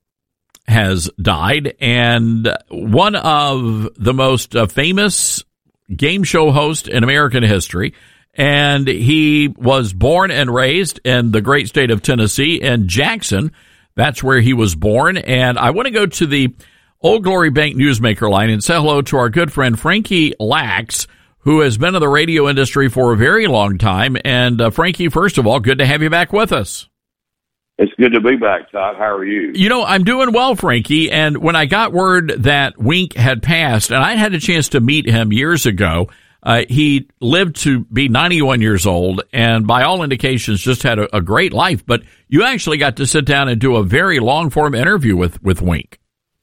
has died, and one of the most uh, famous game show hosts in American history. And he was born and raised in the great state of Tennessee, in Jackson. That's where he was born. And I want to go to the Old Glory Bank Newsmaker line and say hello to our good friend Frankie Lax, who has been in the radio industry for a very long time. And uh, Frankie, first of all, good to have you back with us. It's good to be back, Todd. How are you? You know, I'm doing well, Frankie. And when I got word that Wink had passed, and I had a chance to meet him years ago, Uh, he lived to be ninety-one years old, and by all indications, just had a, a great life. But you actually got to sit down and do a very long-form interview with, with Wink.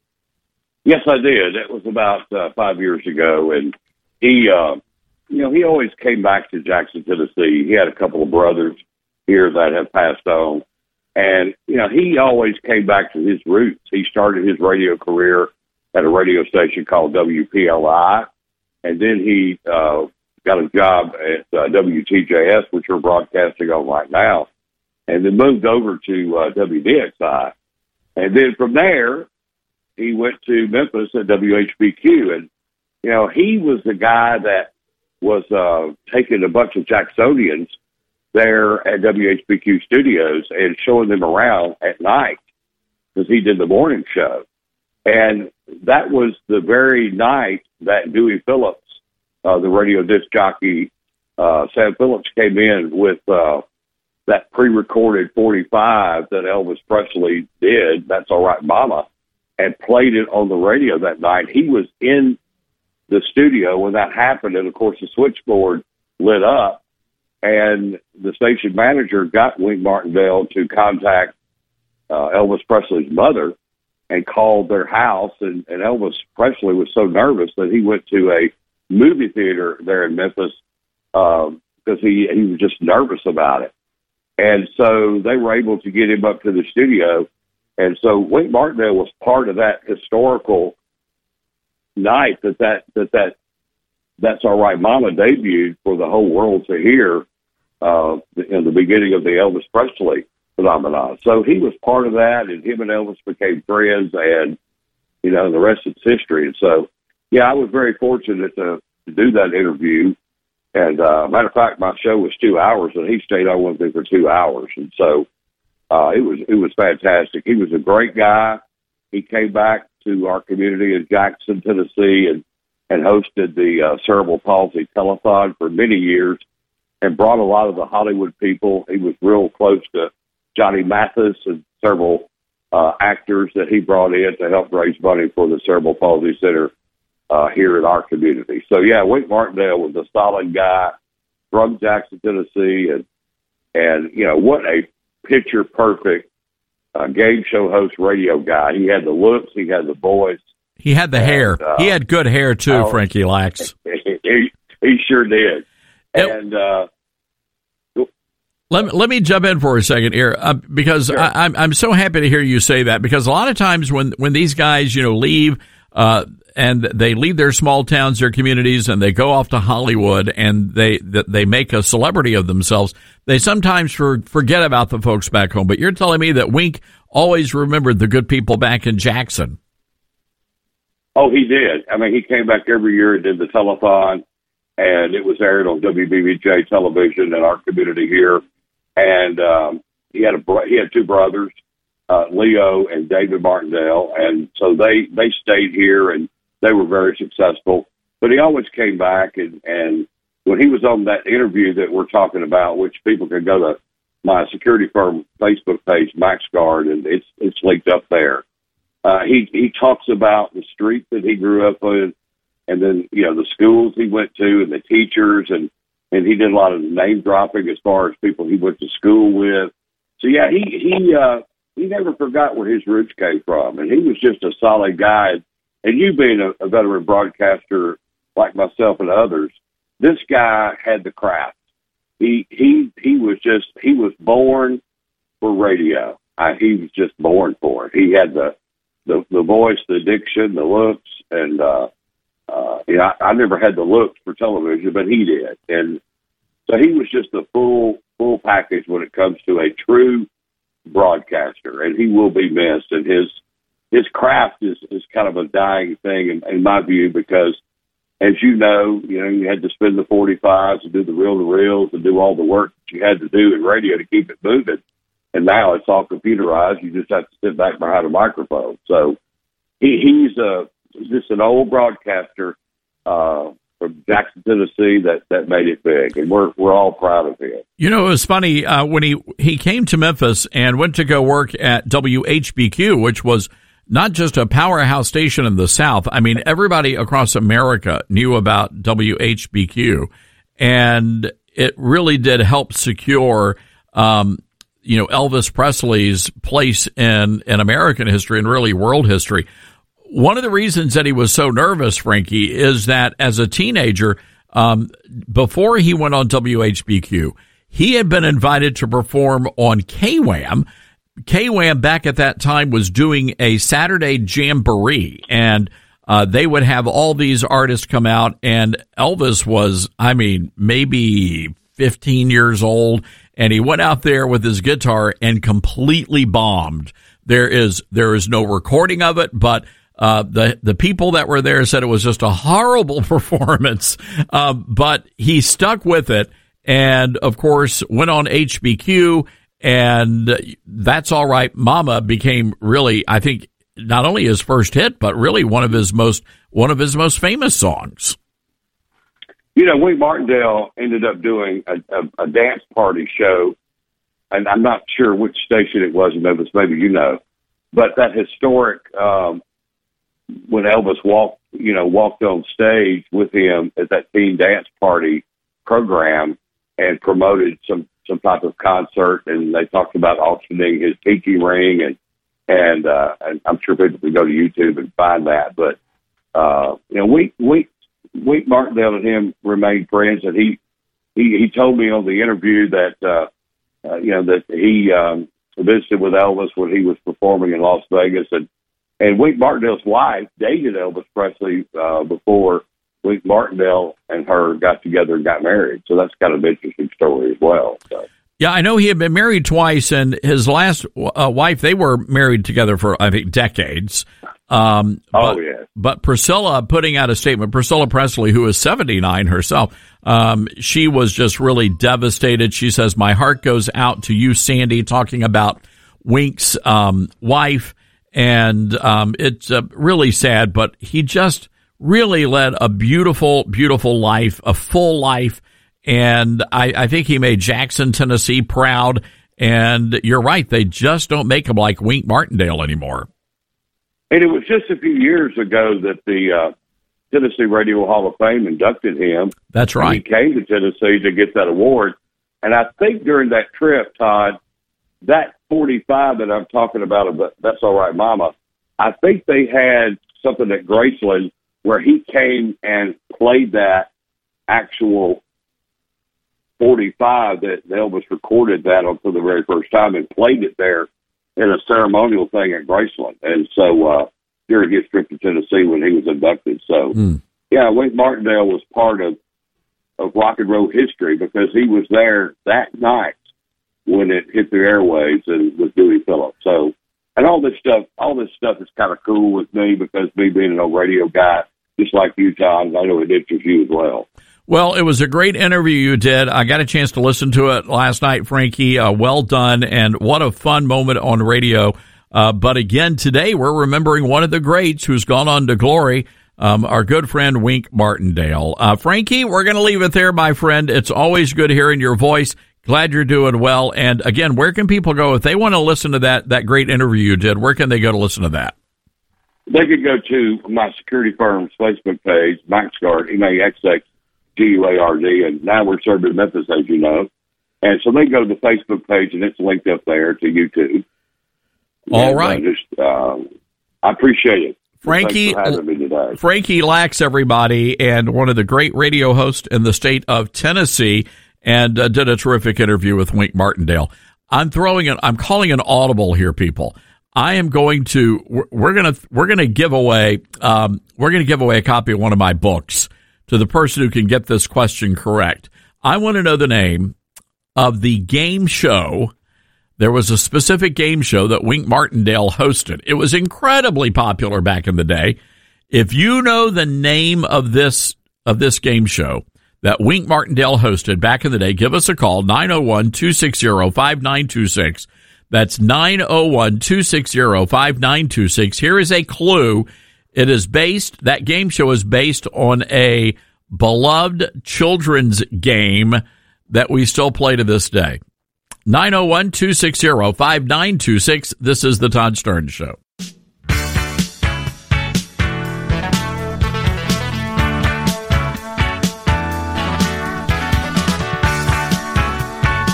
Yes, I did. It was about uh, five years ago, and he, uh, you know, he always came back to Jackson, Tennessee. He had a couple of brothers here that have passed on, and you know, he always came back to his roots. He started his radio career at a radio station called W P L I. And then he uh, got a job at uh, W T J S, which we're broadcasting on right now, and then moved over to uh, W D X I. And then from there, he went to Memphis at W H B Q. And, you know, he was the guy that was uh, taking a bunch of Jacksonians there at W H B Q Studios and showing them around at night because he did the morning show. And that was the very night that Dewey Phillips, uh, the radio disc jockey, uh, Sam Phillips came in with uh, that pre-recorded forty-five that Elvis Presley did, That's All Right Mama, and played it on the radio that night. He was in the studio when that happened, and, of course, the switchboard lit up, and the station manager got Wink Martindale to contact uh, Elvis Presley's mother and called their house, and, and Elvis Presley was so nervous that he went to a movie theater there in Memphis um, because he, he was just nervous about it. And so they were able to get him up to the studio. And so Wink Martindale was part of that historical night that that, that, that That's All Right Mama debuted for the whole world to hear uh, in the beginning of the Elvis Presley phenomenon. So he was part of that, and him and Elvis became friends, and, you know, the rest is history. And so, yeah, I was very fortunate to, to do that interview. And, uh, matter of fact, my show was two hours, and he stayed on with me for two hours. And so uh, it was it was fantastic. He was a great guy. He came back to our community in Jackson, Tennessee, and, and hosted the uh, Cerebral Palsy Telethon for many years and brought a lot of the Hollywood people. He was real close to Johnny Mathis and several uh, actors that he brought in to help raise money for the Cerebral Palsy Center uh, here in our community. So, yeah, Wink Martindale was a solid guy from Jackson, Tennessee, and, and you know, what a picture-perfect uh, game show host radio guy. He had the looks, he had the voice. He had the and, hair. Uh, he had good hair, too, oh, Frankie Lax. He, he sure did. And, uh, Let me, let me jump in for a second here, uh, because sure. I, I'm I'm so happy to hear you say that, because a lot of times when, when these guys, you know, leave, uh, and they leave their small towns, their communities, and they go off to Hollywood and they they make a celebrity of themselves, they sometimes for, forget about the folks back home. But you're telling me that Wink always remembered the good people back in Jackson. Oh, he did. I mean, he came back every year and did the telethon, and it was aired on W B B J television in our community here. And um, he had a he had two brothers, uh, Leo and David Martindale, and so they they stayed here and they were very successful. But he always came back, and, and when he was on that interview that we're talking about, which people can go to my security firm Facebook page, MaxGuard, and it's it's linked up there. Uh, he he talks about the street that he grew up in, and then you know the schools he went to and the teachers, and. And he did a lot of name dropping as far as people he went to school with. So yeah, he he uh, he never forgot where his roots came from, and he was just a solid guy. And you being a, a veteran broadcaster like myself and others, this guy had the craft. He he he was just he was born for radio. I, he was just born for it. He had the the, the voice, the diction, the looks, and. Uh, Uh, you know, I, I never had the looks for television, but he did. And so he was just a full, full package when it comes to a true broadcaster, and he will be missed. And his, his craft is, is kind of a dying thing in, in my view, because as you know, you know, you had to spend the forty-fives and do the reel to reels and do all the work that you had to do in radio to keep it moving. And now it's all computerized. You just have to sit back behind a microphone. So he, he's a, just an old broadcaster uh, from Jackson, Tennessee, that, that made it big, and we're we're all proud of him. You know, it was funny uh, when he he came to Memphis and went to go work at W H B Q, which was not just a powerhouse station in the South. I mean, everybody across America knew about W H B Q, and it really did help secure, um, you know, Elvis Presley's place in, in American history and really world history. One of the reasons that he was so nervous, Frankie, is that as a teenager, um, before he went on W H B Q, he had been invited to perform on K WAM. K WAM back at that time was doing a Saturday Jamboree, and uh, they would have all these artists come out, and Elvis was, I mean, maybe fifteen years old, and he went out there with his guitar and completely bombed. There is there is no recording of it, but uh, the the people that were there said it was just a horrible performance, uh, but he stuck with it, and of course went on H B Q. And That's All Right, Mama became really, I think, not only his first hit, but really one of his most one of his most famous songs. You know, Wink Martindale ended up doing a, a, a dance party show, and I'm not sure which station it was in Memphis. Maybe you know, but that historic um, when Elvis walked, you know, walked on stage with him at that teen dance party program and promoted some. some type of concert, and they talked about auctioning his pinky ring, and and, uh, and I'm sure people can go to YouTube and find that. But uh, you know, we we Wink Martindale and him remained friends, and he he he told me on the interview that uh, uh, you know that he um, visited with Elvis when he was performing in Las Vegas, and and Wink Martindale's wife dated Elvis Presley uh, before Wink Martindale and her got together and got married. So that's kind of an interesting story as well. So. Yeah, I know he had been married twice, and his last uh, wife, they were married together for, I think, decades. Um, oh, but, yeah. But Priscilla putting out a statement, Priscilla Presley, who is seventy-nine herself, um, she was just really devastated. She says, my heart goes out to you, Sandy, talking about Wink's um, wife. And um, it's uh, really sad, but he just really led a beautiful, beautiful life, a full life. And I, I think he made Jackson, Tennessee proud. And you're right. They just don't make him like Wink Martindale anymore. And it was just a few years ago that the uh, Tennessee Radio Hall of Fame inducted him. That's right. He came to Tennessee to get that award. And I think during that trip, Todd, that forty-five that I'm talking about, That's All Right, Mama, I think they had something at Graceland where he came and played that actual forty-five that Elvis recorded that on for the very first time and played it there in a ceremonial thing at Graceland. And so uh, during his trip to Tennessee when he was inducted. So, mm. yeah, Wink Martindale was part of, of rock and roll history because he was there that night when it hit the airwaves and with Dewey Phillips. So, and all this stuff, all this stuff is kind of cool with me because me being an old radio guy, just like you, John, I know it interests you as well. Well, it was a great interview you did. I got a chance to listen to it last night, Frankie. Uh, well done, and what a fun moment on radio. Uh, but again, today we're remembering one of the greats who's gone on to glory, um, our good friend Wink Martindale. Uh, Frankie, we're going to leave it there, my friend. It's always good hearing your voice. Glad you're doing well. And again, where can people go if they want to listen to that, that great interview you did? Where can they go to listen to that? They could go to my security firm's Facebook page, MaxGuard, M A X X G U A R D, and now we're serving Memphis, as you know. And so they go to the Facebook page, and it's linked up there to YouTube. All and, right. Uh, just, um, I appreciate it. Frankie, Thanks for having me today. Frankie Lax, everybody, and one of the great radio hosts in the state of Tennessee, and uh, did a terrific interview with Wink Martindale. I'm throwing an, I'm calling an audible here, people. I am going to, we're, we're going to, we're going to give away, um, we're going to give away a copy of one of my books to the person who can get this question correct. I want to know the name of the game show. There was a specific game show that Wink Martindale hosted. It was incredibly popular back in the day. If you know the name of this, of this game show that Wink Martindale hosted back in the day, give us a call, nine oh one, two six zero, five nine two six. That's nine oh one, two six zero, five nine two six. Here is a clue. It is based, that game show is based on a beloved children's game that we still play to this day. nine oh one, two six zero, five nine two six. This is the Todd Starnes Show.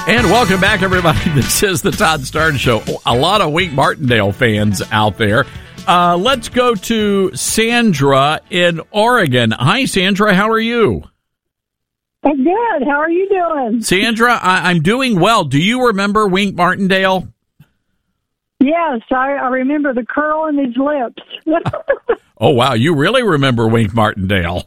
And welcome back, everybody. This is the Todd Stern Show. A lot of Wink Martindale fans out there. Uh, let's go to Sandra in Oregon. Hi, Sandra. How are you? I'm good. How are you doing? Sandra, I- I'm doing well. Do you remember Wink Martindale? Yes, I, I remember the curl in his lips. Oh, wow. You really remember Wink Martindale.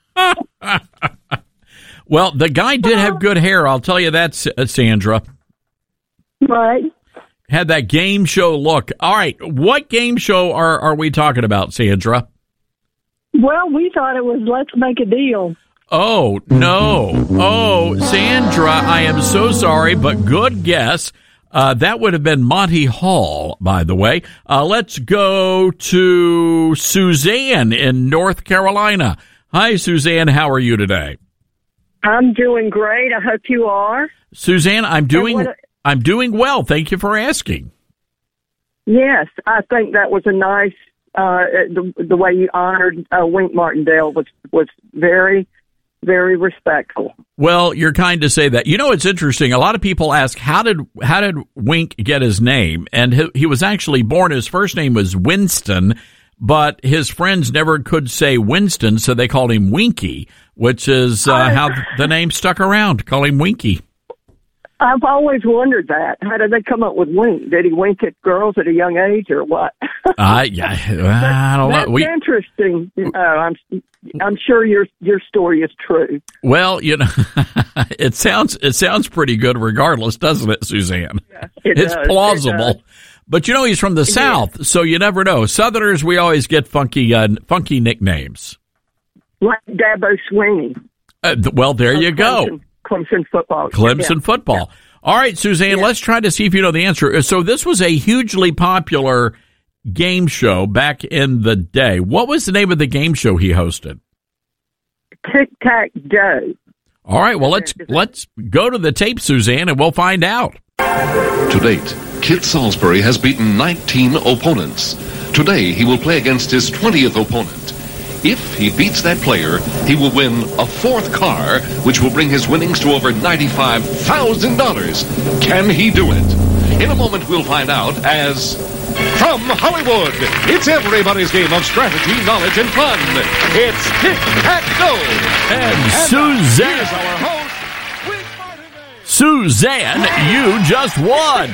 Well, the guy did have good hair. I'll tell you that, Sandra. Right. Had that game show look. All right. What game show are, are we talking about, Sandra? Well, we thought it was Let's Make a Deal. Oh, no. Oh, Sandra, I am so sorry, but good guess. Uh, that would have been Monty Hall, by the way. Uh, let's go to Suzanne in North Carolina. Hi, Suzanne. How are you today? I'm doing great. I hope you are. Suzanne, I'm doing what, I'm doing well. Thank you for asking. Yes, I think that was a nice uh, the the way you honored uh, Wink Martindale was was very, very respectful. Well, you're kind to say that. You know, it's interesting. A lot of people ask, how did how did Wink get his name? And he, he was actually born, his first name was Winston, but his friends never could say Winston, so they called him Winky, which is uh, how the name stuck around. Call him Winky. I've always wondered that. How did they come up with Wink? Did he wink at girls at a young age or what? uh, yeah, I don't That's know. We, interesting. Uh, I'm I'm sure your your story is true. Well, you know, it sounds it sounds pretty good regardless, doesn't it, Suzanne? Yeah, it it's does. plausible. It does. But you know, he's from the South, so you never know. Southerners, we always get funky uh, funky nicknames. Like Dabo Sweeney. Uh, th- well, there you go. Clemson, Clemson football. Clemson yeah. football. Yeah. All right, Suzanne, yeah. Let's try to see if you know the answer. So this was a hugely popular game show back in the day. What was the name of the game show he hosted? Tic-tac-toe. All right, well, let's let's go to the tape, Suzanne, and we'll find out. To date, Kit Salisbury has beaten nineteen opponents. Today, he will play against his twentieth opponent. If he beats that player, he will win a fourth car, which will bring his winnings to over ninety-five thousand dollars. Can he do it? In a moment, we'll find out as... From Hollywood, it's everybody's game of strategy, knowledge, and fun. It's Tic-Tac-Toe. And, and Suzanne... Here's our host, Suzanne, you just won.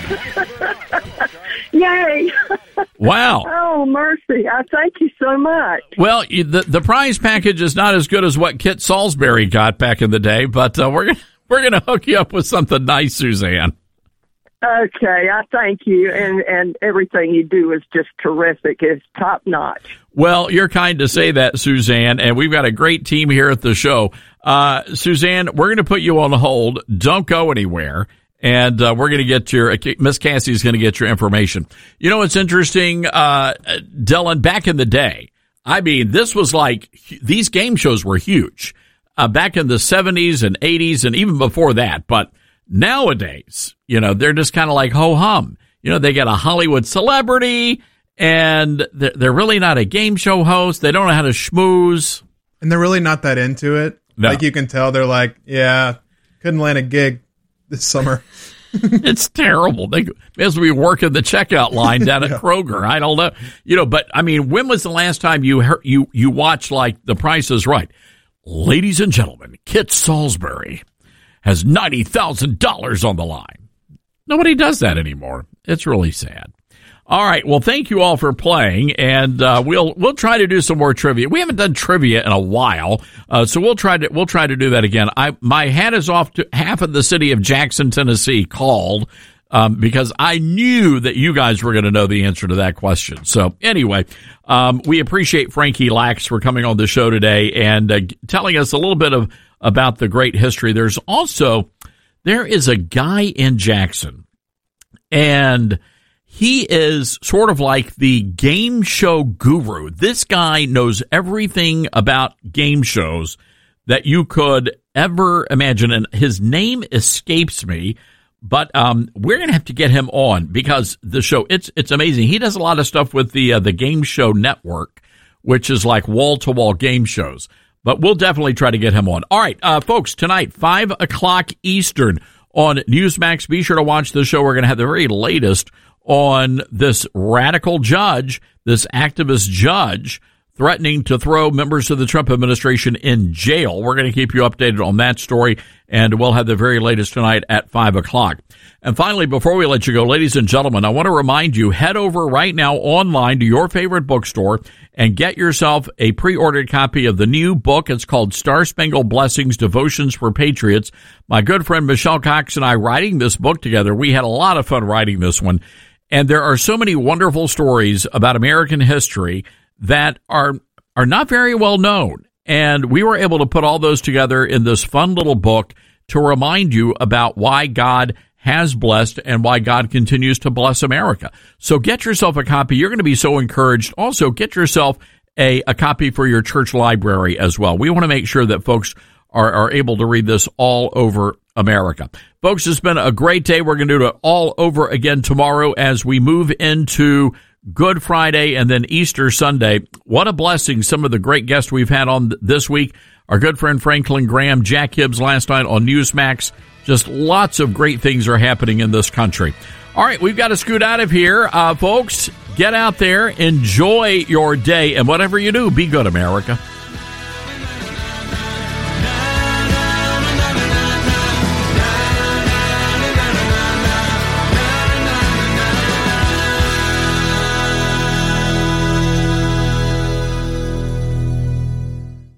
Yay. Wow. Oh, mercy. I thank you so much. Well, the the prize package is not as good as what Kit Salisbury got back in the day, but uh, we're we're going to hook you up with something nice, Suzanne. Okay, I thank you, and, and everything you do is just terrific. It's top notch. Well, you're kind to say that, Suzanne, and we've got a great team here at the show. Uh, Suzanne, we're going to put you on hold. Don't go anywhere, and uh, we're going to get your Miss Cassie's going to get your information. You know, it's interesting, uh, Dylan. Back in the day, I mean, this was like these game shows were huge uh, back in the seventies and eighties, and even before that, but. Nowadays, you know, they're just kind of like ho-hum. You know, they get a Hollywood celebrity, and they're, they're really not a game show host. They don't know how to schmooze. And they're really not that into it. No. Like, you can tell they're like, yeah, couldn't land a gig this summer. It's terrible. They as we work in the checkout line down at yeah. Kroger. I don't know. You know, but, I mean, when was the last time you heard, you, you watched, like, The Price is Right? Ladies and gentlemen, Kit Salisbury has ninety thousand dollars on the line. Nobody does that anymore. It's really sad. All right. Well, thank you all for playing, and uh, we'll we'll try to do some more trivia. We haven't done trivia in a while, uh, so we'll try to we'll try to do that again. I my hat is off to half of the city of Jackson, Tennessee, called um, because I knew that you guys were going to know the answer to that question. So anyway, um, we appreciate Frankie Lax for coming on the show today and uh, telling us a little bit of. about the great history. There's also, there is a guy in Jackson, and he is sort of like the game show guru. This guy knows everything about game shows that you could ever imagine, and his name escapes me, but um, we're going to have to get him on because the show, it's it's amazing. He does a lot of stuff with the uh, the Game Show Network, which is like wall-to-wall game shows. But we'll definitely try to get him on. All right, uh, folks, tonight, five o'clock Eastern on Newsmax. Be sure to watch the show. We're going to have the very latest on this radical judge, this activist judge, threatening to throw members of the Trump administration in jail. We're going to keep you updated on that story, and we'll have the very latest tonight at five o'clock. And finally, before we let you go, ladies and gentlemen, I want to remind you, head over right now online to your favorite bookstore and get yourself a pre-ordered copy of the new book. It's called Star Spangled Blessings, Devotions for Patriots. My good friend Michelle Cox and I writing this book together, we had a lot of fun writing this one. And there are so many wonderful stories about American history that are are not very well known. And we were able to put all those together in this fun little book to remind you about why God has blessed and why God continues to bless America. So get yourself a copy. You're going to be so encouraged. Also, get yourself a, a copy for your church library as well. We want to make sure that folks are, are able to read this all over America. Folks, it's been a great day. We're going to do it all over again tomorrow as we move into Good Friday and then Easter Sunday. What a blessing. Some of the great guests we've had on this week. Our good friend Franklin Graham, Jack Hibbs last night on Newsmax. Just lots of great things are happening in this country. All right, we've got to scoot out of here. Uh, folks, get out there, enjoy your day, and whatever you do, be good, America.